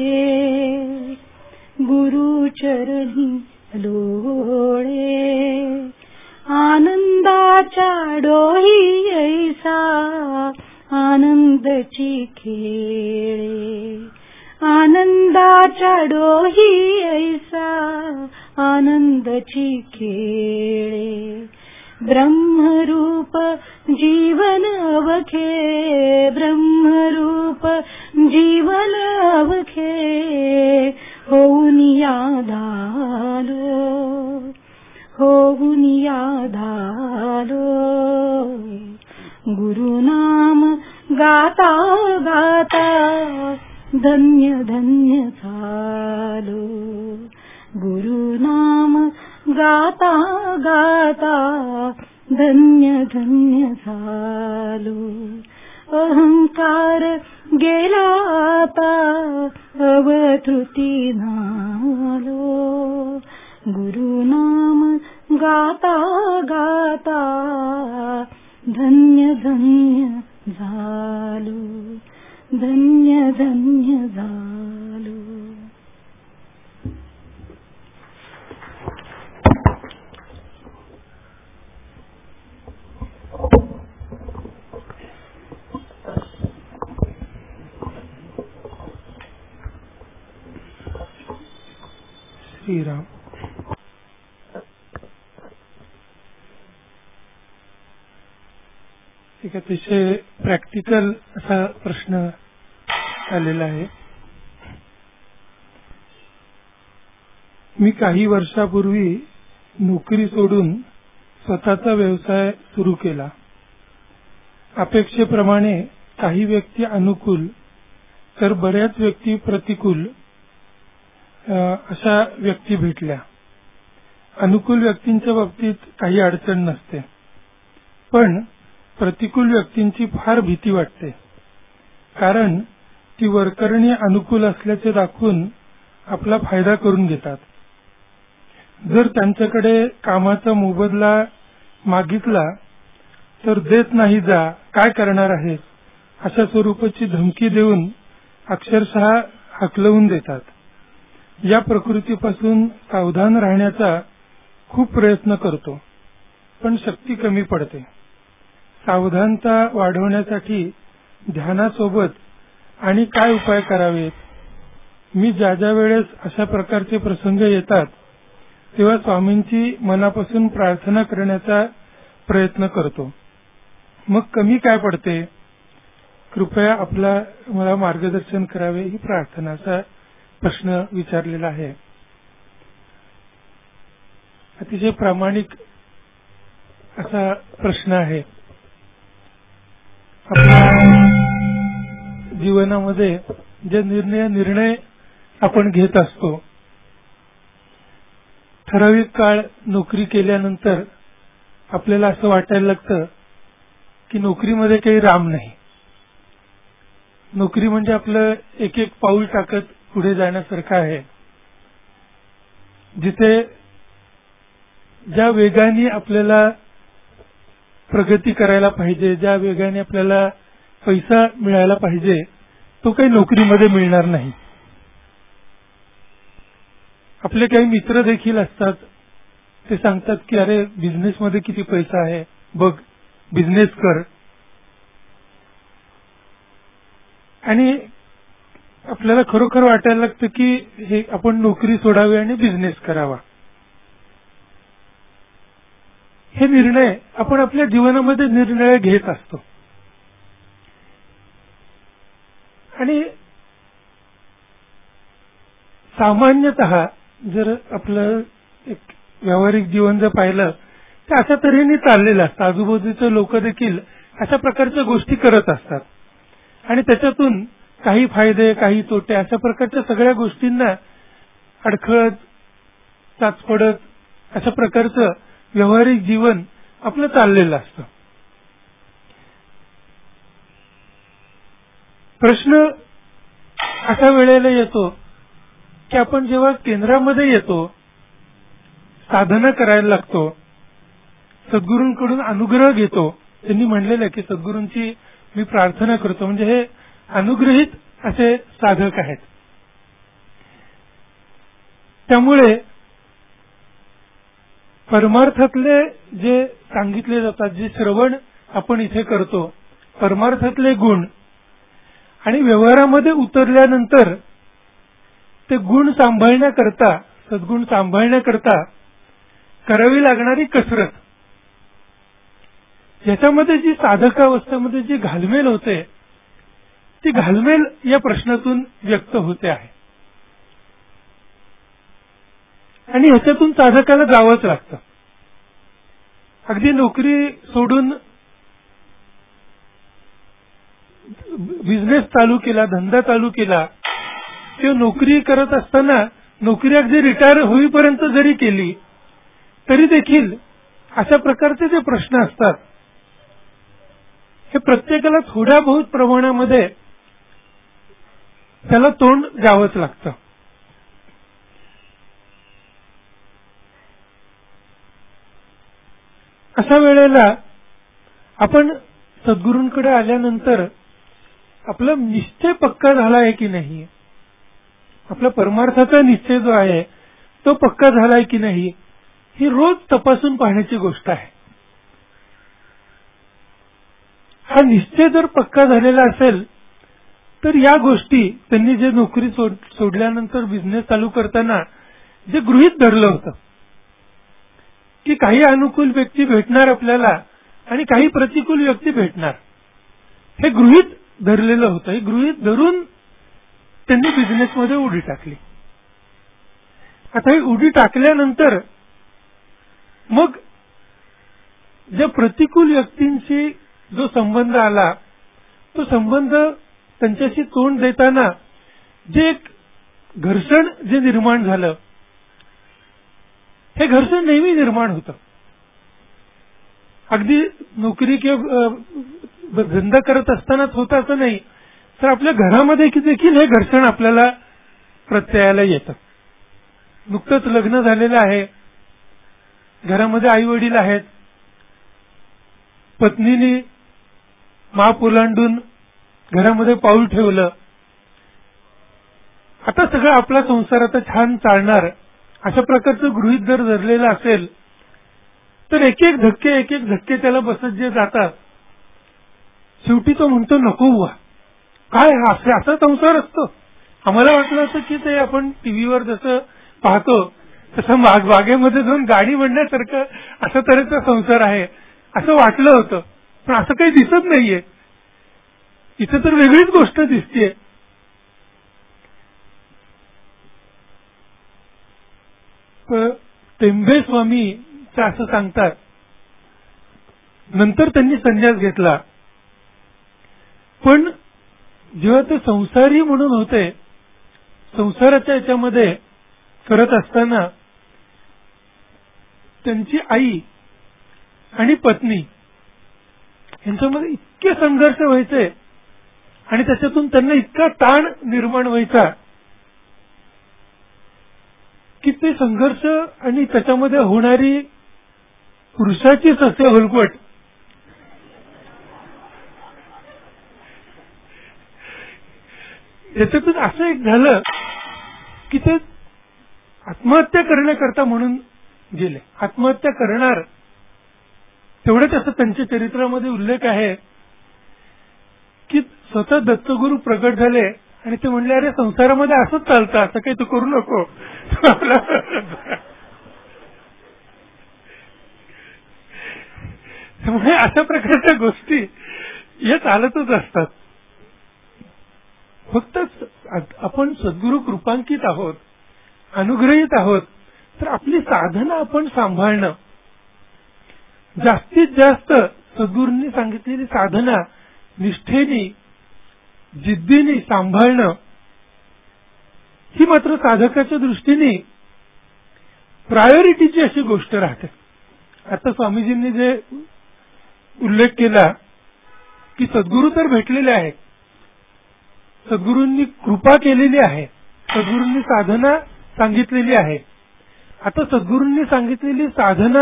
गुरुचरणी लोळे. आनंदाच्या डोही ऐसा आनंदची खेळे, आनंदाच्या डोही ऐसा आनंदची खेळे. ब्रह्मरूप जीवन अवखे, ब्रह्मरूप जीवन अवखे. होऊन याद आलो, होऊन याद आलो. गुरुनाम गाता गाता धन्य धन्य झालो. गुरुनाम गाता गाता धन्य धन्य झालो. अहंकार गेला आता अवतृती नालो. गुरुनाम गाता गाता धन्य धन्य झालो, धन्य धन्य झालो. श्रीराम. एक अतिशय प्रॅक्टिकल असा प्रश्न आलेला आहे. मी काही वर्षापूर्वी नोकरी सोडून स्वतःचा व्यवसाय सुरू केला. अपेक्षेप्रमाणे काही व्यक्ती अनुकूल तर बऱ्याच व्यक्ती प्रतिकूल अशा व्यक्ती भेटल्या. अनुकूल व्यक्तींच्या बाबतीत काही अडचण नसते, पण प्रतिकूल व्यक्तींची फार भीती वाटते, कारण ती वरकरणी अनुकूल असल्याचे दाखवून आपला फायदा करून घेतात. जर त्यांच्याकडे कामाचा मोबदला मागितला तर देत नाही, जा काय करणार आहेस अशा स्वरूपाची धमकी देऊन अक्षरशः हकलवून देतात. या प्रकृतीपासून सावधान राहण्याचा खूप प्रयत्न करतो, पण शक्ती कमी पडते. सावधानता वाढवण्यासाठी ध्यानासोबत आणि काय उपाय करावेत? मी ज्या ज्या वेळेस अशा प्रकारचे प्रसंग येतात तेव्हा स्वामींची मनापासून प्रार्थना करण्याचा प्रयत्न करतो. मग कमी काय पडते? कृपया आपला मला मार्गदर्शन करावे ही प्रार्थनाचा प्रश्न विचारलेला आहे. अतिशय प्रामाणिक असा प्रश्न आहे. आपल्या जीवनामध्ये जे निर्णय निर्णय आपण घेत असतो, ठराविक काळ नोकरी केल्यानंतर आपल्याला असं वाटायला लागतं की नोकरीमध्ये काही राम नाही. नोकरी म्हणजे आपलं एक एक पाऊल टाकत पुढे जाण्यासारखं आहे. जिथे ज्या वेगाने आपल्याला प्रगती करायला पाहिजे, ज्या वेगाने आपल्याला पैसा मिळायला पाहिजे, तो काही नोकरीमध्ये मिळणार नाही. आपले काही मित्र देखील असतात, ते सांगतात की अरे बिझनेसमध्ये किती पैसा आहे, बघ बिझनेस कर. आणि आपल्याला खरोखर वाटायला लागतं की हे आपण नोकरी सोडावी आणि बिझनेस करावा. हे निर्णय आपण आपल्या जीवनामध्ये निर्णय घेत असतो. आणि सामान्यतः जर आपलं एक व्यावहारिक जीवन जर पाहिलं तर अशा तऱ्हेने चाललेलं असतं. आजूबाजूचे लोक देखील अशा प्रकारच्या गोष्टी करत असतात आणि त्याच्यातून काही फायदे काही तोटे अशा प्रकारच्या सगळ्या गोष्टींना अडखळत चाचपडत अशा प्रकारचं व्यावहारिक जीवन आपलं चाललेलं असतं. प्रश्न अशा वेळेला येतो की आपण जेव्हा केंद्रामध्ये येतो, साधना करायला लागतो, सद्गुरूंकडून अनुग्रह घेतो. त्यांनी म्हणलेलं की सद्गुरूंची मी प्रार्थना करतो, म्हणजे हे अनुग्रहित असे साधक आहेत. त्यामुळे परमार्थातले जे सांगितले जातात, जे श्रवण आपण इथे करतो, परमार्थातले गुण आणि व्यवहारामध्ये उतरल्यानंतर ते गुण सांभाळण्याकरता, सद्गुण सांभाळण्याकरता करावी लागणारी कसरत, याच्यामध्ये जी साधकावस्थेमध्ये जी घालमेल होते ती घालमेल या प्रश्नातून व्यक्त होते आहे. आणि ह्याच्यातून साधकाला जावंच लागतं. अगदी नोकरी सोडून बिझनेस चालू केला, धंदा चालू केला, किंवा नोकरी करत असताना नोकरी अगदी रिटायर होईपर्यंत जरी केली तरी देखील अशा प्रकारचे जे प्रश्न असतात हे प्रत्येकाला थोड्या बहुत प्रमाणामध्ये त्याला तोंड द्यावंच लागतं. अशा वेळेला आपण सद्गुरूंकडे आल्यानंतर आपला निश्चय पक्का झाला आहे की नाही, आपला परमार्थाचा निश्चय जो आहे तो पक्का झालाय की नाही, ही रोज तपासून पाहण्याची गोष्ट आहे. हा निश्चय जर पक्का झालेला असेल तर या गोष्टी त्यांनी जे नोकरी सोड सोडल्यानंतर बिझनेस चालू करताना जे गृहीत धरलं होतं की काही अनुकूल व्यक्ती भेटणार आपल्याला आणि काही प्रतिकूल व्यक्ती भेटणार, हे गृहीत धरलेलं होतं. हे गृहीत धरून त्यांनी बिझनेसमध्ये उडी टाकली. आता ही उडी टाकल्यानंतर मग ज्या प्रतिकूल व्यक्तींशी जो संबंध आला, तो संबंध त्यांच्याशी तोंड देताना जे एक घर्षण जे निर्माण झालं, हे घर्षण नेहमी निर्माण होतं. अगदी नोकरी किंवा धंदा करत असतानाच होतं असं नाही, तर आपल्या घरामध्ये देखील हे घर्षण आपल्याला प्रत्ययाला येतं. नुकतंच लग्न झालेलं आहे, घरामध्ये आई वडील आहेत, पत्नीने माप ओलांडून घरामध्ये पाऊल ठेवलं. आता सगळं आपला संसार आता छान चालणार अशा प्रकारचं गृहीत जर धरलेलं असेल तर एक एक धक्के एक एक धक्के त्याला बसत जे जातात, शेवटी तो म्हणतो नको बुवा, काय हा असा संसार असतो. आम्हाला वाटलं होतं की ते आपण टीव्हीवर जसं पाहतो तसं माग बागेमध्ये जाऊन गाडी म्हणण्यासारखं अशा तऱ्हेचा संसार आहे असं वाटलं होतं, पण असं काही दिसत नाहीये. इथं तर वेगळीच गोष्ट दिसतेय. टेंबे स्वामी असं सांगतात, नंतर त्यांनी संन्यास घेतला, पण जेव्हा ते संसारी म्हणून होते, संसाराच्या याच्यामध्ये करत असताना त्यांची आई आणि पत्नी यांच्यामध्ये इतके संघर्ष व्हायचे आणि त्याच्यातून त्यांना इतका ताण निर्माण व्हायचा की ते संघर्ष आणि त्याच्यामध्ये होणारी पुरुषाची सस्य होलपट याच्यातून असं एक झालं की ते आत्महत्या करण्याकरता म्हणून गेले. आत्महत्या करणार तेवढंच असं त्यांच्या चरित्रामध्ये उल्लेख आहे की स्वतः दत्तगुरू प्रगट झाले आणि ते म्हणले, अरे संसारामध्ये असंच चालतं, असं काही तू करू नको. त्यामुळे अशा प्रकारच्या गोष्टी या चालतच असतात. फक्त आपण सद्गुरू कृपांकित आहोत, अनुग्रहित आहोत, तर आपली साधना आपण सांभाळणं, जास्तीत जास्त सद्गुरूंनी सांगितलेली साधना निष्ठेने जिद्दीने सांभाळणं ही मात्र साधकाच्या दृष्टीने प्रायोरिटीची अशी गोष्ट राहते. आता स्वामीजींनी जे उल्लेख केला की सद्गुरू तर भेटलेले आहेत, सद्गुरूंनी कृपा केलेली आहे, सद्गुरूंनी साधना सांगितलेली आहे. आता सद्गुरूंनी सांगितलेली साधना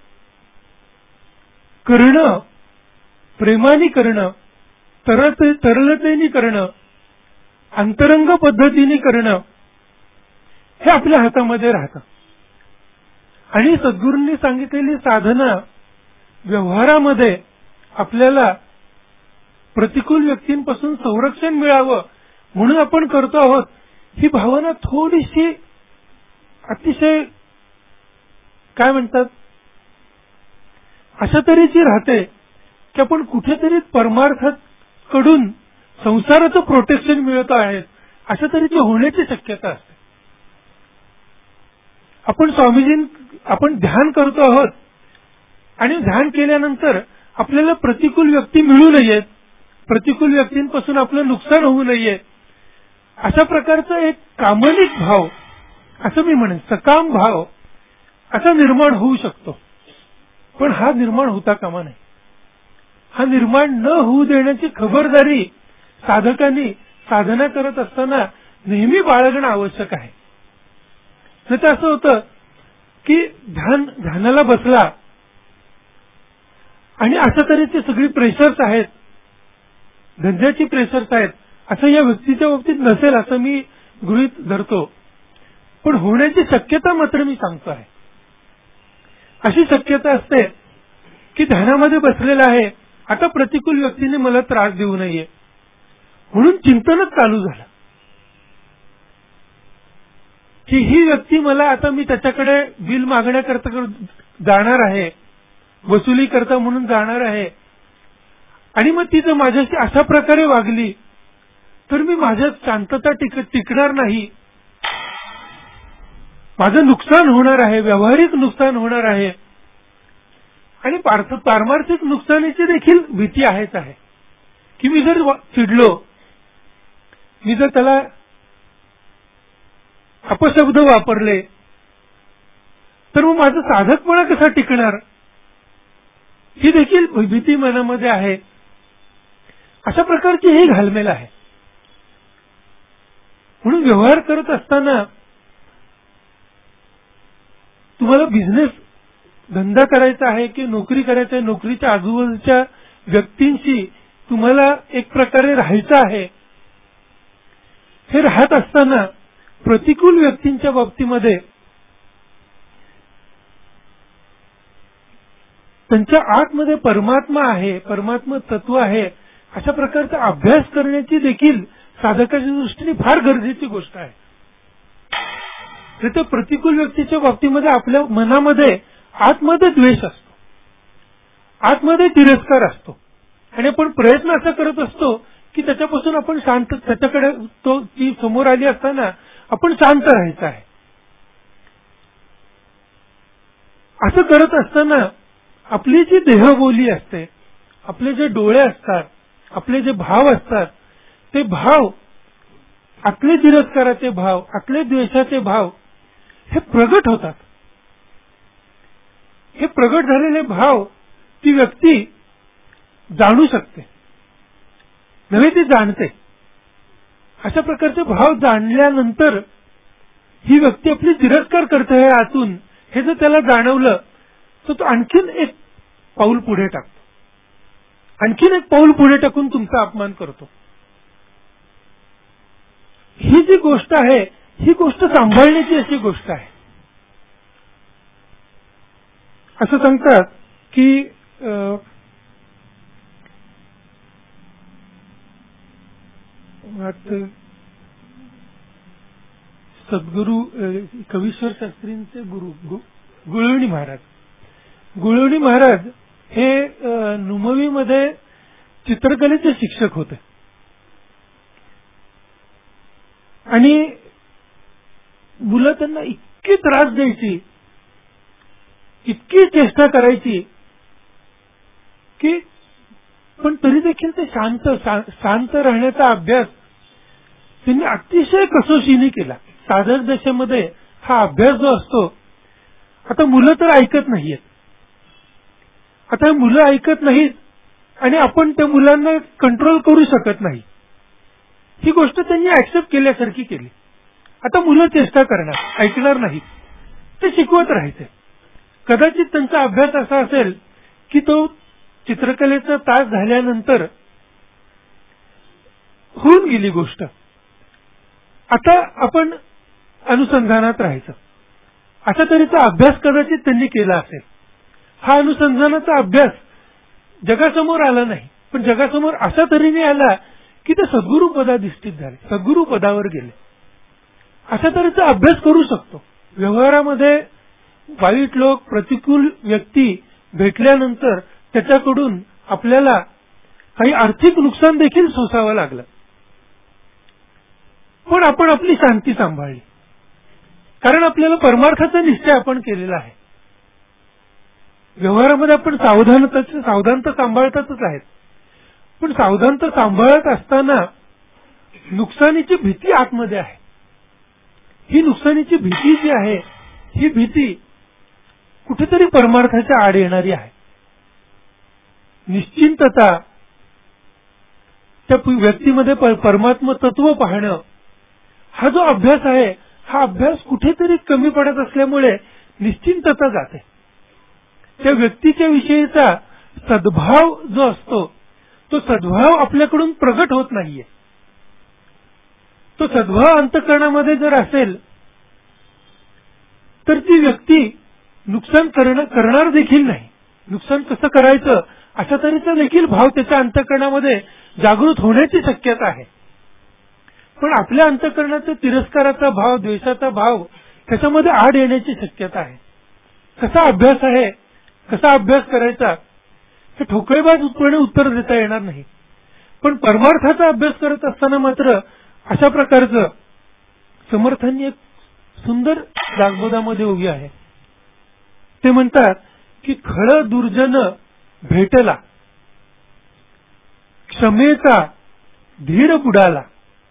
करणं, प्रेमाने करणं, तरते तरलतेने करणं, अंतरंग पद्धतीने करणं हे आपल्या हातामध्ये राहतं. आणि सद्गुरूंनी सांगितलेली साधना व्यवहारामध्ये आपल्याला प्रतिकूल व्यक्तींपासून संरक्षण मिळावं म्हणून आपण करतो आहोत, ही भावना थोडीशी अतिशय काय म्हणतात अशा तऱ्हेची राहते की आपण कुठेतरी परमार्थाकडून संसाराचं प्रोटेक्शन मिळत आहे अशा तऱ्हेची होण्याची शक्यता असते. आपण स्वामीजीं आपण ध्यान करतो आहोत आणि ध्यान केल्यानंतर आपल्याला प्रतिकूल व्यक्ती मिळू नयेत, प्रतिकूल व्यक्तींपासून आपलं नुकसान होऊ नये, अशा प्रकारचा एक कामनिक भाव, असं मी म्हणेन सकाम भाव असा निर्माण होऊ शकतो. पण हा निर्माण होता कामा नये. हा निर्माण न होऊ देण्याची खबरदारी साधकांनी साधना करत असताना नेहमी बाळगणं आवश्यक आहे. नाही तर असं होतं की ध्यान ध्यानाला बसला आणि अशा तऱ्हेची सगळी प्रेशर्स आहेत, धंद्याची प्रेशर्स आहेत, असं या व्यक्तीच्या बाबतीत नसेल असं मी गृहीत धरतो. पण होण्याची शक्यता मात्र मी सांगतो आहे. अशी शक्यता असते की ध्यानामध्ये बसलेला आहे, आता प्रतिकूल व्यक्तीने मला त्रास देऊ नये म्हणून चिंतनच चालू झालं. की ही व्यक्ती मला आता मी त्याच्याकडे बिल मागण्याकरता जाणार आहे, वसुली करता म्हणून जाणार आहे, आणि मग ती जर माझ्याशी अशा प्रकारे वागली तर मी माझ्यात शांतता टिक टिकणार नाही, माझं नुकसान होणार आहे, व्यावहारिक नुकसान होणार आहे, आणि पारमार्थिक नुकसानीची देखील भीती आहेच आहे. की मी जर चिडलो, मी जर त्याला अपशब्द वापरले तर मग माझं साधकपणा कसा टिकणार, ही देखील भीती मनामध्ये आहे. अशा प्रकारची ही घालमेल आहे. म्हणून व्यवहार करत असताना तुम्हाला बिझनेस धंदा करायचा आहे की नोकरी करायची आहे, नोकरीच्या आजूबाजूच्या व्यक्तींशी तुम्हाला एक प्रकारे राहायचं आहे. हे राहत असताना प्रतिकूल व्यक्तींच्या बाबतीमध्ये त्यांच्या आतमध्ये परमात्मा आहे, परमात्मा तत्व आहे, अशा प्रकारचा अभ्यास करण्याची देखील साधकाच्या दृष्टीने फार गरजेची गोष्ट आहे. तर प्रतिकूल व्यक्तीच्या बाबतीमध्ये आपल्या मनामध्ये आतमध्ये द्वेष असतो, आतमध्ये तिरस्कार असतो, आणि आपण प्रयत्न असा करत असतो की त्याच्यापासून आपण शांत, त्याच्याकडे तो ती समोर आली असताना आपण शांत राहायचं आहे. असं करत असताना आपली जी देहबोली असते, आपले जे डोळे असतात, आपले जे भाव असतात, ते भाव, आतले तिरस्काराचे भाव, आतले द्वेषाचे भाव हे प्रगट होतात. हे प्रगट झालेले भाव ती व्यक्ती जाणू शकते, नव्हे ती जाणते. अशा प्रकारचे भाव जाणल्यानंतर ही व्यक्ती आपली तिरस्कार करते आहे आतून, हे जर त्याला जाणवलं तर तो आणखीन एक पाऊल पुढे टाकतो, आणखीन एक पाऊल पुढे टाकून तुमचा अपमान करतो. ही जी गोष्ट आहे ही गोष्ट सांभाळण्याची अशी गोष्ट आहे. असं सांगतात की सद्गुरू कवीश्वर शास्त्रींचे गुरु गुळवणी महाराज, गुळवणी महाराज हे नुमवीमध्ये चित्रकलेचे शिक्षक होते. आणि मुलं त्यांना इतकी त्रास द्यायची, इतकी चेष्टा करायची की पण तरी देखील ते शांत शांत राहण्याचा अभ्यास त्यांनी अतिशय कसोशीने केला. साधक दशेमध्ये हा अभ्यास जो असतो, आता मुलं तर ऐकत नाहीयेत, आता मुलं ऐकत नाहीत आणि आपण त्या मुलांना कंट्रोल करू शकत नाही, ही गोष्ट त्यांनी ऍक्सेप्ट केल्यासारखी केली. आता मुलं चेष्टा करणार, ऐकणार नाहीत, ते शिकवत राहायचे. कदाचित त्यांचा अभ्यास असा असेल की तो चित्रकलेचा तास झाल्यानंतर होऊन गेली गोष्ट, आता आपण अनुसंधानात राहायचं, अशा तऱ्हेचा अभ्यास कदाचित त्यांनी केला असेल. हा अनुसंधानाचा अभ्यास जगासमोर आला नाही, पण जगासमोर अशा तऱ्हेने आला की ते सद्गुरू पदाधिष्ठित झाले, सद्गुरू पदावर गेले. अशा तऱ्हेचा अभ्यास करू शकतो. व्यवहारामध्ये वाईट लोक, प्रतिकूल व्यक्ती भेटल्यानंतर त्याच्याकडून आपल्याला काही आर्थिक नुकसान देखील सोसावं लागलं, पण आपण आपली शांती सांभाळली, कारण आपल्याला परमार्थाचा निश्चय आपण केलेला आहे. व्यवहारामध्ये आपण सावधानता सावधानता सांभाळतातच आहेत, पण सावधानता सांभाळत असताना नुकसानीची भीती आतमध्ये आहे. ही नुकसानीची भीती जी आहे, ही भीती कुठेतरी परमार्थाच्या आड येणारी आहे. निश्चिंतता, त्या व्यक्तीमध्ये परमात्मा तत्व पाहणं, हा जो अभ्यास आहे, हा अभ्यास कुठेतरी कमी पडत असल्यामुळे निश्चिंतता जाते. त्या व्यक्तीच्या विषयीचा सद्भाव जो असतो, तो सद्भाव आपल्याकडून प्रगट होत नाहीये. तो सद्भाव अंतःकरणामध्ये जर असेल तर ती व्यक्ती नुकसान करणार देखील नाही. नुकसान कसं करायचं अशा तऱ्हेचा देखील भाव त्याच्या अंतःकरणामध्ये जागृत होण्याची शक्यता आहे. पण आपल्या अंतःकरणाचा तिरस्काराचा भाव, द्वेषाचा भाव त्याच्यामध्ये आड येण्याची शक्यता आहे. कसा अभ्यास आहे, कसा अभ्यास करायचा हे ठोकळेबाजपणे उत्तर देता येणार नाही. पण परमार्थाचा अभ्यास करत असताना मात्र अशा प्रकारचं समर्थांनी एक सुंदर दासबोधामध्ये उभी आहे. ते म्हणतात की खळ दुर्जन भेटला, क्षमेचा धीर बुडाला.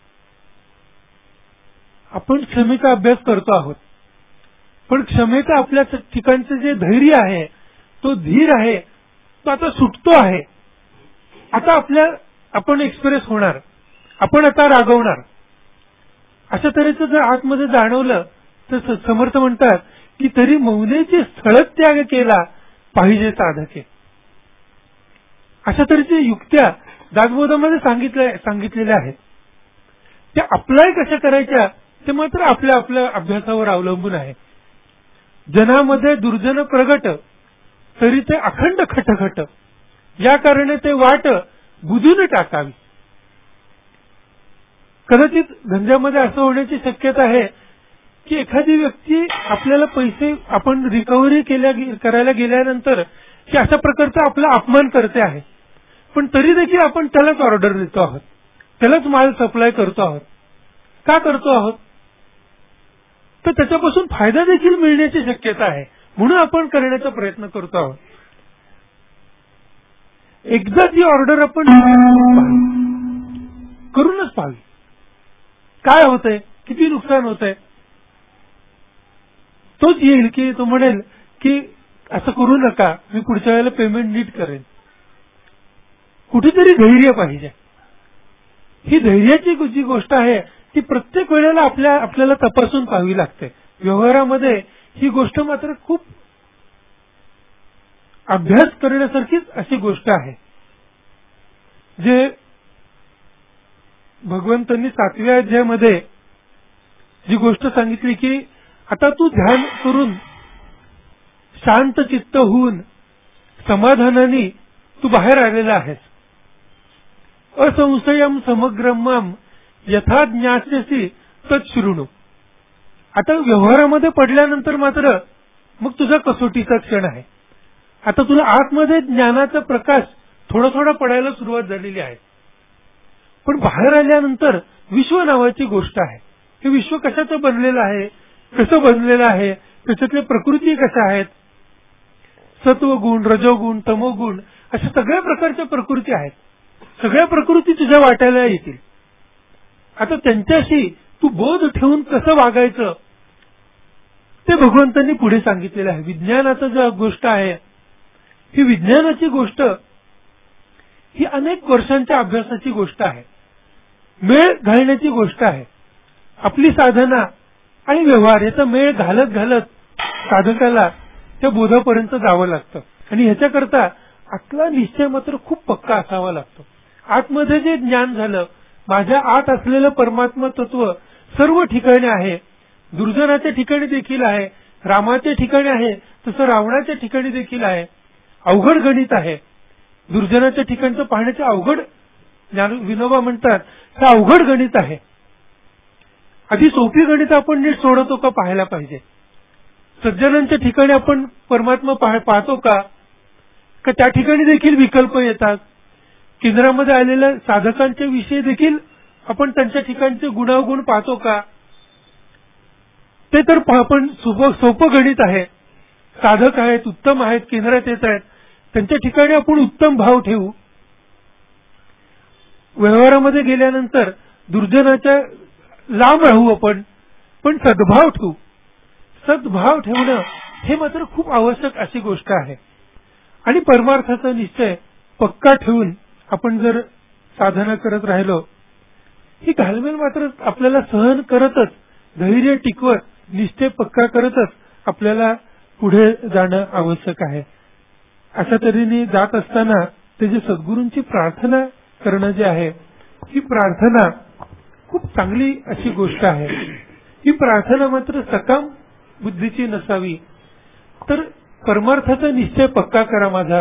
आपण क्षमेचा अभ्यास करतो आहोत, पण क्षमेचं आपल्या ठिकाणचं जे धैर्य आहे, तो धीर आहे, तो आता सुटतो आहे. आता आपल्या आपण एक्सप्रेस होणार, आपण आता रागवणार. अशा तऱ्हेचं जर आतमध्ये जाणवलं तर समर्थ म्हणतात की तरी मौनेचे स्थळत्याग केला पाहिजे साधके. अशा तऱ्हेच्या युक्त्या दासबोधामध्ये सांगितल्या सांगितलेल्या आहेत. त्या अप्लाय कशा करायच्या ते मात्र आपल्या आपल्या अभ्यासावर अवलंबून आहे. जनामध्ये दुर्जन प्रगट तरी ते अखंड खटखट, या कारणे ते वाट बुजून टाकावी. कदाचित धंद्यामध्ये असं होण्याची शक्यता आहे की एखादी व्यक्ती आपल्याला पैसे आपण रिकव्हरी केल्या करायला गेल्यानंतर की अशा प्रकारचा आपला अपमान करते आहे, पण तरी देखील आपण त्यालाच ऑर्डर देतो आहोत, त्यालाच माल सप्लाय करतो आहोत. का करतो आहोत? तर त्याच्यापासून फायदा देखील मिळण्याची शक्यता आहे, म्हणून आपण करण्याचा प्रयत्न करतो आहोत. एकदा ती ऑर्डर आपण करूनच पाहावी. काय होतंय, किती नुकसान होतंय. तोच येईल की तो म्हणेल की असं करू नका, मी पुढच्या वेळेला पेमेंट नीट करेन. कुठेतरी धैर्य पाहिजे. ही धैर्याची जी गोष्ट आहे ती प्रत्येक वेळेला आपल्या आपल्याला तपासून पाहावी लागते. व्यवहारामध्ये ही गोष्ट मात्र खूप अभ्यास करण्यासारखीच अशी गोष्ट आहे. जे भगवंतांनी सातव्या अध्यायामध्ये जी गोष्ट सांगितली की आता तू ध्यान करून शांत चित्त होऊन समाधानाने तू बाहेर आलेला आहेस. असंशयम समग्रमम यथा ज्ञास्यसी तत्शृणु. आता व्यवहारामध्ये पडल्यानंतर मात्र मग तुझा कसोटीचा क्षण आहे. आता तुला आतमध्ये ज्ञानाचा प्रकाश थोडा थोडा पडायला सुरुवात झालेली आहे. पण बाहेर आल्यानंतर विश्व नावाची गोष्ट आहे. हे विश्व कशाचं बनलेलं आहे, कसं बनलेलं आहे, त्याच्यातल्या प्रकृती कशा आहेत, सत्वगुण, रजोगुण, तमोगुण अशा सगळ्या प्रकारच्या प्रकृती आहेत. सगळ्या प्रकृती तुझ्या वाटायला येतील. आता त्यांच्याशी तू बोध ठेवून कसं वागायचं ते भगवंतांनी पुढे सांगितलेलं आहे. विज्ञानाचं जी गोष्ट आहे ही विज्ञानाची गोष्ट ही अनेक वर्षांच्या अभ्यासाची गोष्ट आहे. मेळ घालण्याची गोष्ट आहे. आपली साधना आणि व्यवहार याचा मेळ घालत घालत साधकाला त्या बोधापर्यंत जावं लागतं. आणि ह्याच्याकरता आतला निश्चय मात्र खूप पक्का असावा लागतो. आतमध्ये जे ज्ञान झालं, माझ्या आत असलेलं परमात्मा तत्व सर्व ठिकाणी आहे, दुर्जनाच्या ठिकाणी देखील आहे, रामाच्या ठिकाणी आहे, तसं रावणाच्या ठिकाणी देखील आहे. अवघड गणित आहे. दुर्जनाच्या ठिकाणचं पाहण्याचे अवघड, विनोबा म्हणतात हे अवघड गणित आहे. आधी सोपी गणित आपण नीट सोडवतो का पाहायला पाहिजे. सज्जनांच्या ठिकाणी आपण परमात्मा पाहतो का, का त्या ठिकाणी देखील विकल्प येतात. केंद्रामध्ये आलेल्या साधकांच्या विषयी देखील आपण त्यांच्या ठिकाणचे गुणावगुण पाहतो का. ते तर आपण सोपं गणित आहे. साधक आहेत, उत्तम आहेत, केंद्रात येत आहेत, त्यांच्या ठिकाणी आपण उत्तम भाव ठेवू. व्यवहारामध्ये गेल्यानंतर दुर्जनाच्या लांब राहू आपण, पण सद्भाव ठेवू. सद्भाव ठेवणं हे मात्र खूप आवश्यक अशी गोष्ट आहे. आणि परमार्थाचा निश्चय पक्का ठेवून आपण जर साधना करत राहिलो, ही घालमेल मात्र आपल्याला सहन करतच, धैर्य टिकवत, निश्चय पक्का करतच आपल्याला पुढे जाणं आवश्यक आहे. अशा तऱ्हेने जात असताना त्याची सद्गुरूंची प्रार्थना करणं जे आहे, ही प्रार्थना खूप चांगली अशी गोष्ट आहे. ही प्रार्थना मात्र सकाम बुद्धीची नसावी. तर परमार्थाचा निश्चय पक्का करा माझा,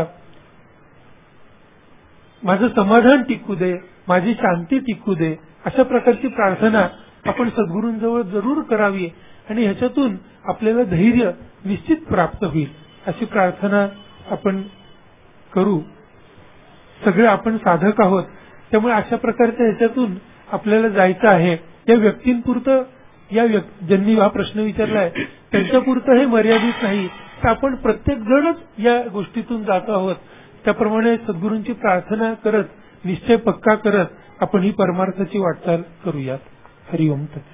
माझं समाधान टिकू दे, माझी शांती टिकू दे, अशा प्रकारची प्रार्थना आपण सद्गुरूंजवळ जरूर करावी. आणि ह्याच्यातून आपल्याला धैर्य निश्चित प्राप्त होईल अशी प्रार्थना आपण करू. सगळे आपण साधक आहोत, त्यामुळे अशा प्रकारच्या ह्याच्यातून आपल्याला जायचं आहे. या व्यक्तींपुरतं, या ज्यांनी हा प्रश्न विचारलाय त्यांच्यापुरतं हे मर्यादित नाही, तर आपण प्रत्येक जणच या गोष्टीतून जातो आहोत. त्याप्रमाणे सद्गुरूंची प्रार्थना करत, निश्चय पक्का करत आपण ही परमार्थाची वाटचाल करूयात. हरिओम तत्सत.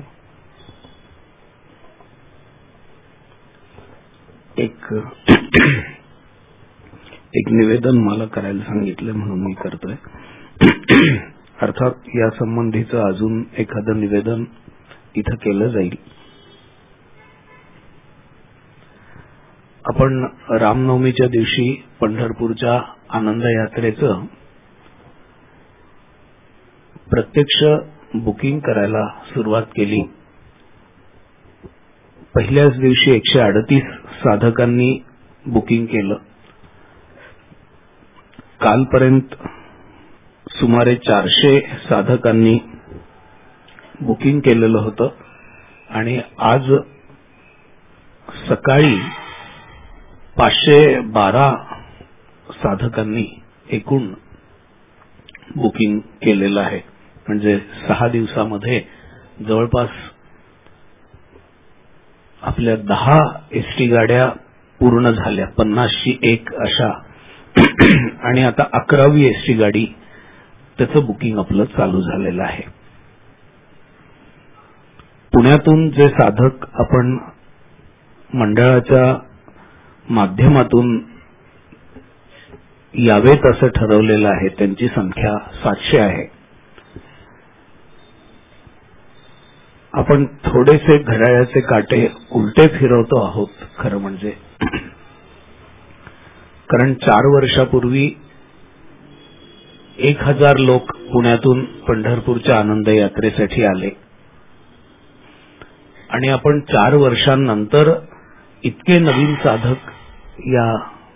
एक एक निवेदन मला करायला सांगितलं म्हणून मी करतोय. अर्थात या संबंधीचं अजून एखादं निवेदन इथं केलं जाईल. आपण रामनवमीच्या दिवशी पंढरपूरच्या आनंद यात्रेचं प्रत्यक्ष बुकिंग करायला सुरुवात केली. पहिल्याच दिवशी एकशे अडतीस साधकांनी बुकिंग केलं. कालपर्यंत सुमारे चारशे साधकांनी बुकिंग केलेलं होतं आणि आज सकाळी पाचशे बारा साधकांनी एकूण बुकिंग केलेलं आहे. म्हणजे सहा दिवसामध्ये जवळपास आपल्या दहा एसटी गाड्या पूर्ण झाल्या, पन्नासची एक अशा, आणि आता अकरावी एसटी गाडी त्याचं बुकिंग आपलं चालू झालेलं आहे. पुण्यातून जे साधक आपण मंडळाच्या माध्यमातून यावेत असं ठरवलेलं आहे त्यांची संख्या सातशे आहे. आपण थोडेसे घड्याळाचे काटे उलटे फिरवतो आहोत खरं म्हणजे, कारण चार वर्षापूर्वी एक हजार लोक पुण्यातून पंढरपूरच्या आनंद यात्रेसाठी आले आणि आपण चार वर्षांनंतर इतके नवीन साधक या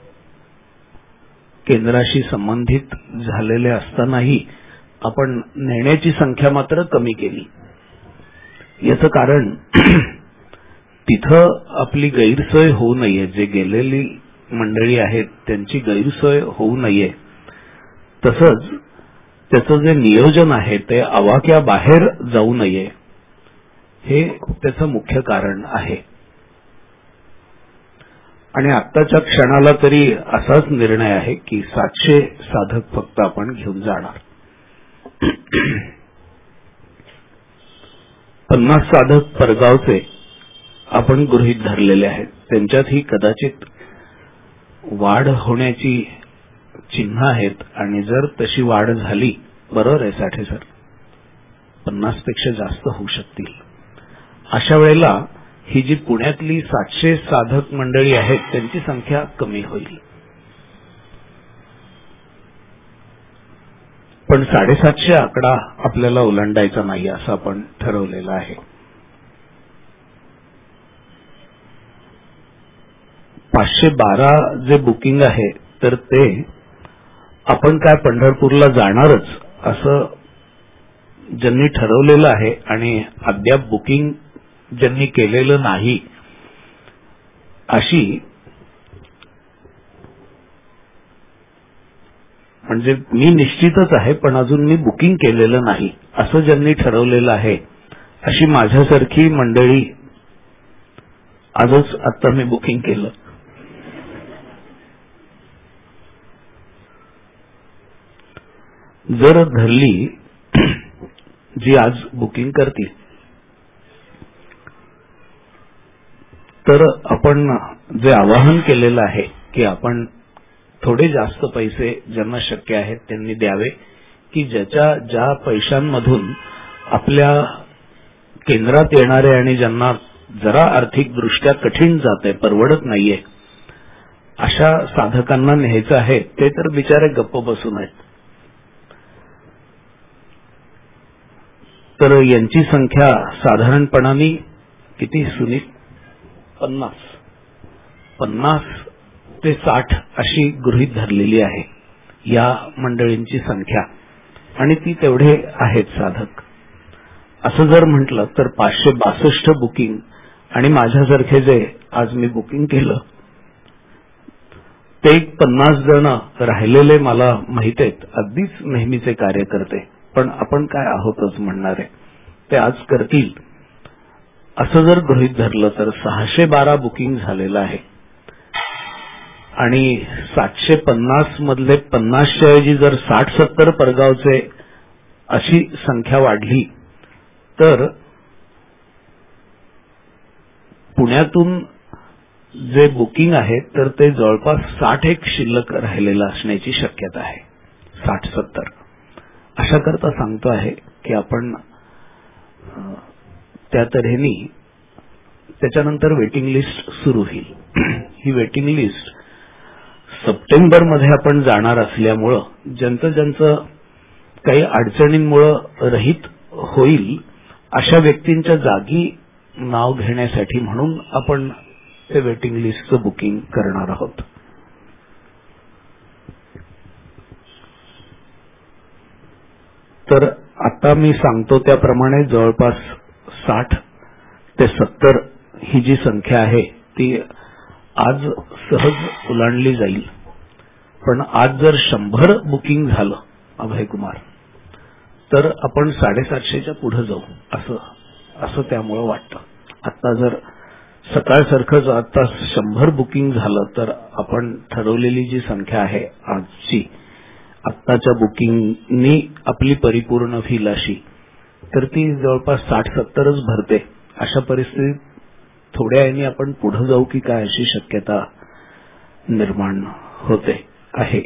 केंद्राशी संबंधित झालेले असतानाही आपण नेण्याची संख्या मात्र कमी केली. याचं कारण तिथं आपली गैरसोय होऊ नये, जे गेलेली मंडळी आहेत त्यांची गैरसोय होऊ नये, तसंच त्याचं जे नियोजन आहे ते आवाक्या बाहेर जाऊ नये, हे त्याचं मुख्य कारण आहे. आणि आत्ताच्या क्षणाला तरी असाच निर्णय आहे की सातशे साधक फक्त आपण घेऊन जाणार. पन्नास साधक परगावचे आपण गृहीत धरलेले आहेत. त्यांच्यातही कदाचित वाढ होण्याची चिन्ह आहेत आणि जर तशी वाढ झाली, बरोबर आहे साठे सर, पन्नास पेक्षा जास्त होऊ शकतील. अशा वेळेला ही जी पुण्यातली सातशे साधक मंडळी आहेत त्यांची संख्या कमी होईल. पण साडेसातशे आकडा आपल्याला ओलांडायचा नाही असं आपण ठरवलेलं आहे. पाचशे बारा जे बुकिंग आहे तर ते आपण काय पंढरपूरला जाणारच असं ज्यांनी ठरवलेलं आहे आणि अद्याप बुकिंग ज्यांनी केलेलं नाही अशी, म्हणजे मी निश्चितच आहे पण अजून मी बुकिंग केलेलं नाही असं ज्यांनी ठरवलेलं आहे अशी माझ्यासारखी मंडळी, आजच आता मी बुकिंग केलं, जर धरली जी आज बुकिंग करतील तर आपण जे आवाहन केलेलं आहे की आपण थोडे जास्त पैसे ज्यांना शक्य आहेत त्यांनी द्यावे, की ज्याच्या ज्या पैशांमधून आपल्या केंद्रात येणारे आणि ज्यांना जरा आर्थिकदृष्ट्या कठीण जाते, परवडत नाहीये, अशा साधकांना न्यायचं आहे. ते तर बिचारे गप्प बसून आहेत. तर यांची संख्या साधारणपणाने किती सुनील? पन्नास पन्नास ते साठ अशी गृहीत धरलेली आहे या मंडळींची संख्या, आणि ती तेवढे आहेत साधक. असं जर म्हटलं तर पाचशे बासष्ट बुकिंग आणि माझ्यासारखे जे आज मी बुकिंग केलं ते एक पन्नास जण राहिलेले मला माहित आहेत, अगदीच नेहमीचे कार्यकर्ते, पण आपण काय आहोतच म्हणणारे, ते आज करतील असं जर गृहीत धरलं तर सहाशे बारा बुकिंग झालेलं आहे आणि सातशे पन्नास मधले पन्नासच्या ऐवजी जर साठ सत्तर परगावचे अशी संख्या वाढली तर पुण्यातून जे बुकिंग आहे तर ते जवळपास साठ एक शिल्लक राहिलेलं असण्याची शक्यता आहे, साठ सत्तर. अशा करता सांगतो आहे की आपण त्या तऱ्हेने त्याच्यानंतर वेटिंग लिस्ट सुरू होईल. ही वेटिंग लिस्ट सप्टेंबरमध्ये आपण जाणार असल्यामुळं ज्यांचं ज्यांचं काही अडचणींमुळे रहित होईल अशा व्यक्तींच्या जागी नाव घेण्यासाठी म्हणून आपण ते वेटिंग लिस्टचं बुकिंग करणार आहोत. तर आता मी सांगतो त्याप्रमाणे जवळपास साठ ते सत्तर ही जी संख्या आहे ती आज सहज ओलांडली जाईल. पण आज जर शंभर बुकिंग झालं अभय कुमार तर आपण साडेसातशेच्या पुढे जाऊ असं असं त्यामुळे वाटतं. आता जर सकाळसारखंच आता शंभर बुकिंग झालं तर आपण ठरवलेली जी संख्या आहे आजची आत्ताच्या बुकिंगनी आपली परिपूर्ण होईल अशी, तर ती जवळपास साठ सत्तरच भरते. अशा परिस्थितीत थोड्या वेळाने आपण पुढे जाऊ की काय अशी शक्यता निर्माण होते आहे.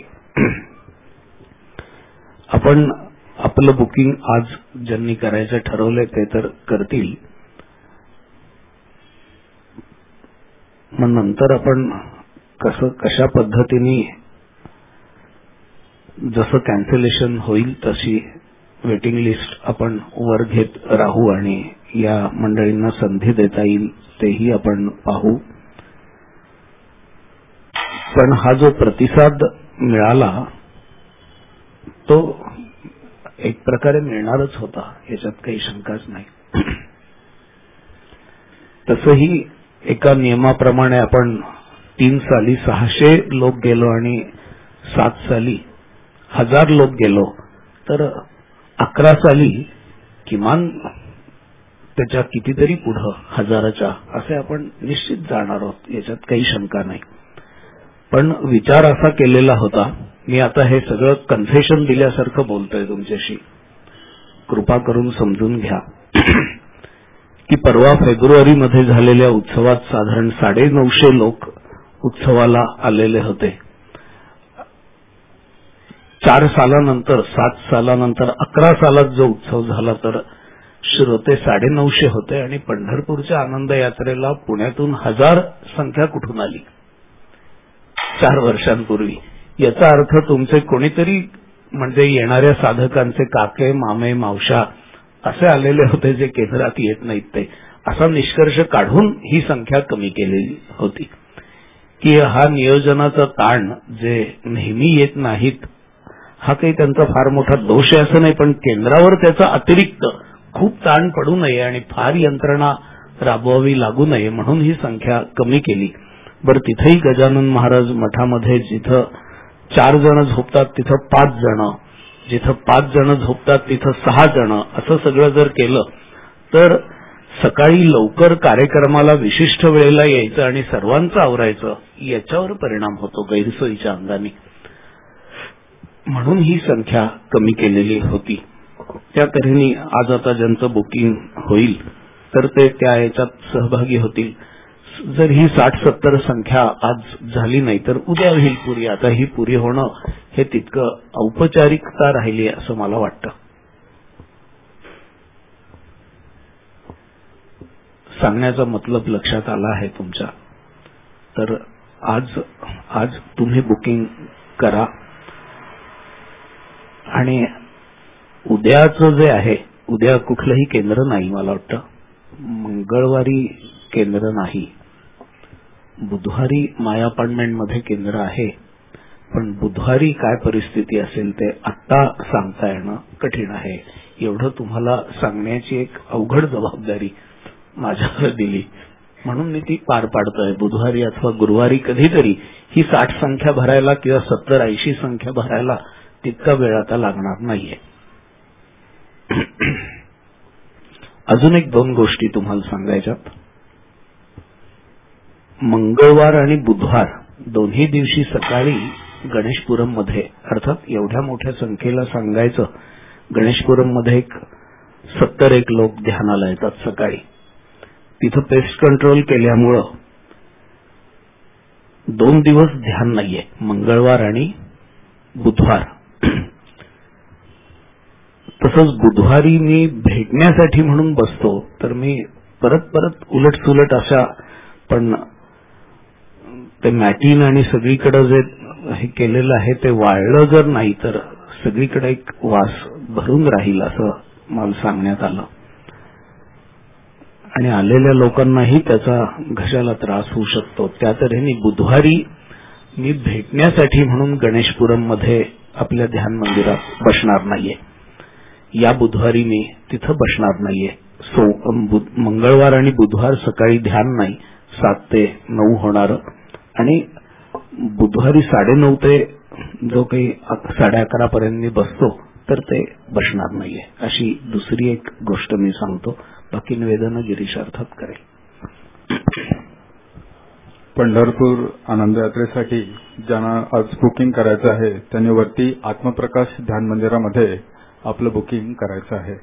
आपण आपलं बुकिंग आज ज्यांनी करायचं ठरवलंय ते तर करतील, मग नंतर आपण कसं कशा पद्धतीने जसं कॅन्सलेशन होईल तशी वेटिंग लिस्ट आपण वर घेत राहू आणि या मंडळींना संधी देता येईल तेही आपण पाहू. पण हा जो प्रतिसाद मिळाला तो एक प्रकारे मिळणारच होता, याच्यात काही शंकाच नाही. तसंही एका नियमाप्रमाणे आपण तीन साली सहाशे लोक गेलो आणि सात साली हजार लोक गेलो तर अकरा साली किमान त्याच्या कितीतरी पुढं हजाराच्या असे आपण निश्चित जाणार आहोत, याच्यात काही शंका नाही. पण विचार असा केलेला होता, मी आता हे सगळं कन्फेशन दिल्यासारखं बोलतोय तुमच्याशी, कृपा करून समजून घ्या की परवा फेब्रुवारीमध्ये झालेल्या उत्सवात साधारण साडे नऊशे लोक उत्सवाला आलेले होते. चार सालानंतर सात सालानंतर अकरा सालात जो उत्सव झाला तर श्रोते साडे नऊशे होते आणि पंढरपूरच्या आनंद यात्रेला पुण्यातून हजार संख्या कुठून आली चार वर्षांपूर्वी. याचा अर्थ तुमचे कोणीतरी म्हणजे येणाऱ्या साधकांचे काके मामे मावशा असे आलेले होते जे केंद्रात येत नाहीत ते, असा निष्कर्ष काढून ही संख्या कमी केलेली होती. की हा नियोजनाचा ताण जे नेहमी येत नाहीत हा काही त्यांचा फार मोठा दोष आहे असं नाही, पण केंद्रावर त्याचा अतिरिक्त खूप ताण पडू नये आणि फार यंत्रणा राबवावी लागू नये म्हणून ही संख्या कमी केली. बरं, तिथेही गजानन महाराज मठामध्ये जिथं चार जण झोपतात तिथं पाच जण, जिथं पाच जण झोपतात तिथं सहा जण, असं सगळं जर केलं तर सकाळी लवकर कार्यक्रमाला विशिष्ट वेळेला यायचं आणि सर्वांचं आवरायचं याच्यावर परिणाम होतो गैरसोयीच्या अंगाने. म्हणून ही संख्या कमी केलेली होती. त्या तऱ्हेने आज आता ज्यांचं बुकिंग होईल तर ते त्या याच्यात सहभागी होतील. जर ही साठ सत्तर संख्या आज झाली नाही तर उद्या होईल पुरी. आता ही पुरी होणं हे तितकं औपचारिकता राहिली असं मला वाटतं. सांगण्याचा मतलब लक्षात आला आहे तुमच्या. तर आज आज तुम्ही बुकिंग करा आणि उद्याचं जे आहे, उद्या कुठलंही केंद्र नाही मला वाटतं, मंगळवारी केंद्र नाही, बुधवारी माय अपार्टमेंटमध्ये केंद्र आहे, पण बुधवारी काय परिस्थिती असेल ते आत्ता सांगता येणं कठीण आहे. एवढं तुम्हाला सांगण्याची एक अवघड जबाबदारी माझ्यावर दिली म्हणून मी ती पार पाडतोय. बुधवारी अथवा गुरुवारी कधीतरी ही साठ संख्या भरायला किंवा सत्तर ऐंशी संख्या भरायला तितका वेळ आता लागणार नाहीये. अजून एक दोन गोष्टी तुम्हाला सांगायच्यात. मंगळवार आणि बुधवार दोन्ही दिवशी सकाळी गणेशपुरम मध्ये, अर्थात एवढ्या मोठ्या संख्येला सांगायचं, गणेशपुरम मध्ये एक सत्तर एक लोक ध्यानाला येतात सकाळी. तिथं पेस्ट कंट्रोल केल्यामुळं दोन दिवस ध्यान नाहीये, मंगळवार आणि बुधवार. तसंच बुधवारी मी भेटण्यासाठी म्हणून बसतो तर मी परत परत उलट सुलट अशा, पण ते मॅटिन आणि सगळीकडे जे हे केलेलं आहे ते वाळलं जर नाही तर सगळीकडे एक वास भरून राहील असं मला सांगण्यात आलं. आणि आलेल्या लोकांनाही त्याचा घशाला त्रास होऊ शकतो. त्या तऱ्हेने बुधवारी मी भेटण्यासाठी म्हणून गणेशपुरम मध्ये आपल्या ध्यान मंदिरात बसणार नाहीये. या बुधवारी मी तिथं बसणार नाहीये. सो मंगळवार आणि बुधवार सकाळी ध्यान नाही, सात ते नऊ होणार. आणि बुधवारी साडेनऊ ते जो काही साडे अकरा पर्यंत मी बसतो तर ते बसणार नाहीये. अशी दुसरी एक गोष्ट मी सांगतो. बाकी निवेदन गिरीश अर्थात करेल. पंढरपूर आनंद यात्रेसाठी ज्यांना आज बुकिंग करायचं आहे त्यांनी वरती आत्मप्रकाश ध्यान मंदिरामध्ये आपलं बुकिंग करायचं आहे.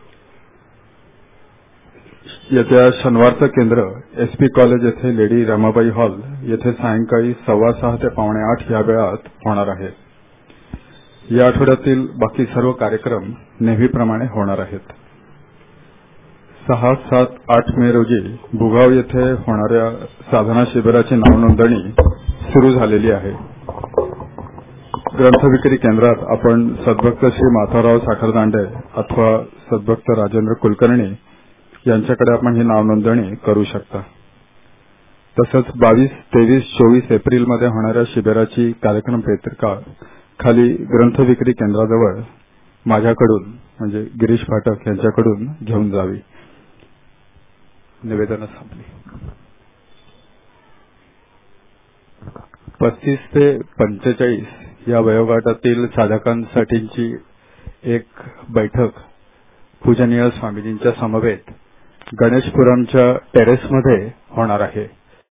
येत्या शनिवारचं केंद्र एसपी कॉलेज येथे लेडी रमाबाई हॉल येथे सायंकाळी सव्वा सहा ते पावणे आठ या वेळात होणार आहे. या आठवड्यातील बाकी सर्व कार्यक्रम नेहमीप्रमाणे होणार आहेत. सहा सात आठ मे रोजी भुगाव येथे होणाऱ्या साधना शिबिराची नावनोंदणी सुरू झालेली आहे. ग्रंथविक्री केंद्रात आपण सद्भक्त श्री माधवराव साखरदांडे अथवा सद्भक्त राजेंद्र कुलकर्णी यांच्याकडे आपण ही नावनोंदणी करू शकता. तसंच बावीस तेवीस चोवीस एप्रिलमध्ये होणाऱ्या शिबिराची कार्यक्रम पत्रिका खाली ग्रंथविक्री केंद्राजवळ माझ्याकडून म्हणजे गिरीश फाटक यांच्याकडून घेऊन जावी. निवेदन संपली. पस्तीस ते पंचेचाळीस या वयोगटातील साधकांसाठीची एक बैठक पूजनीय स्वामीजींच्या समवेत गणेशपुरमच्या टेरेसमध्ये होणार आहे.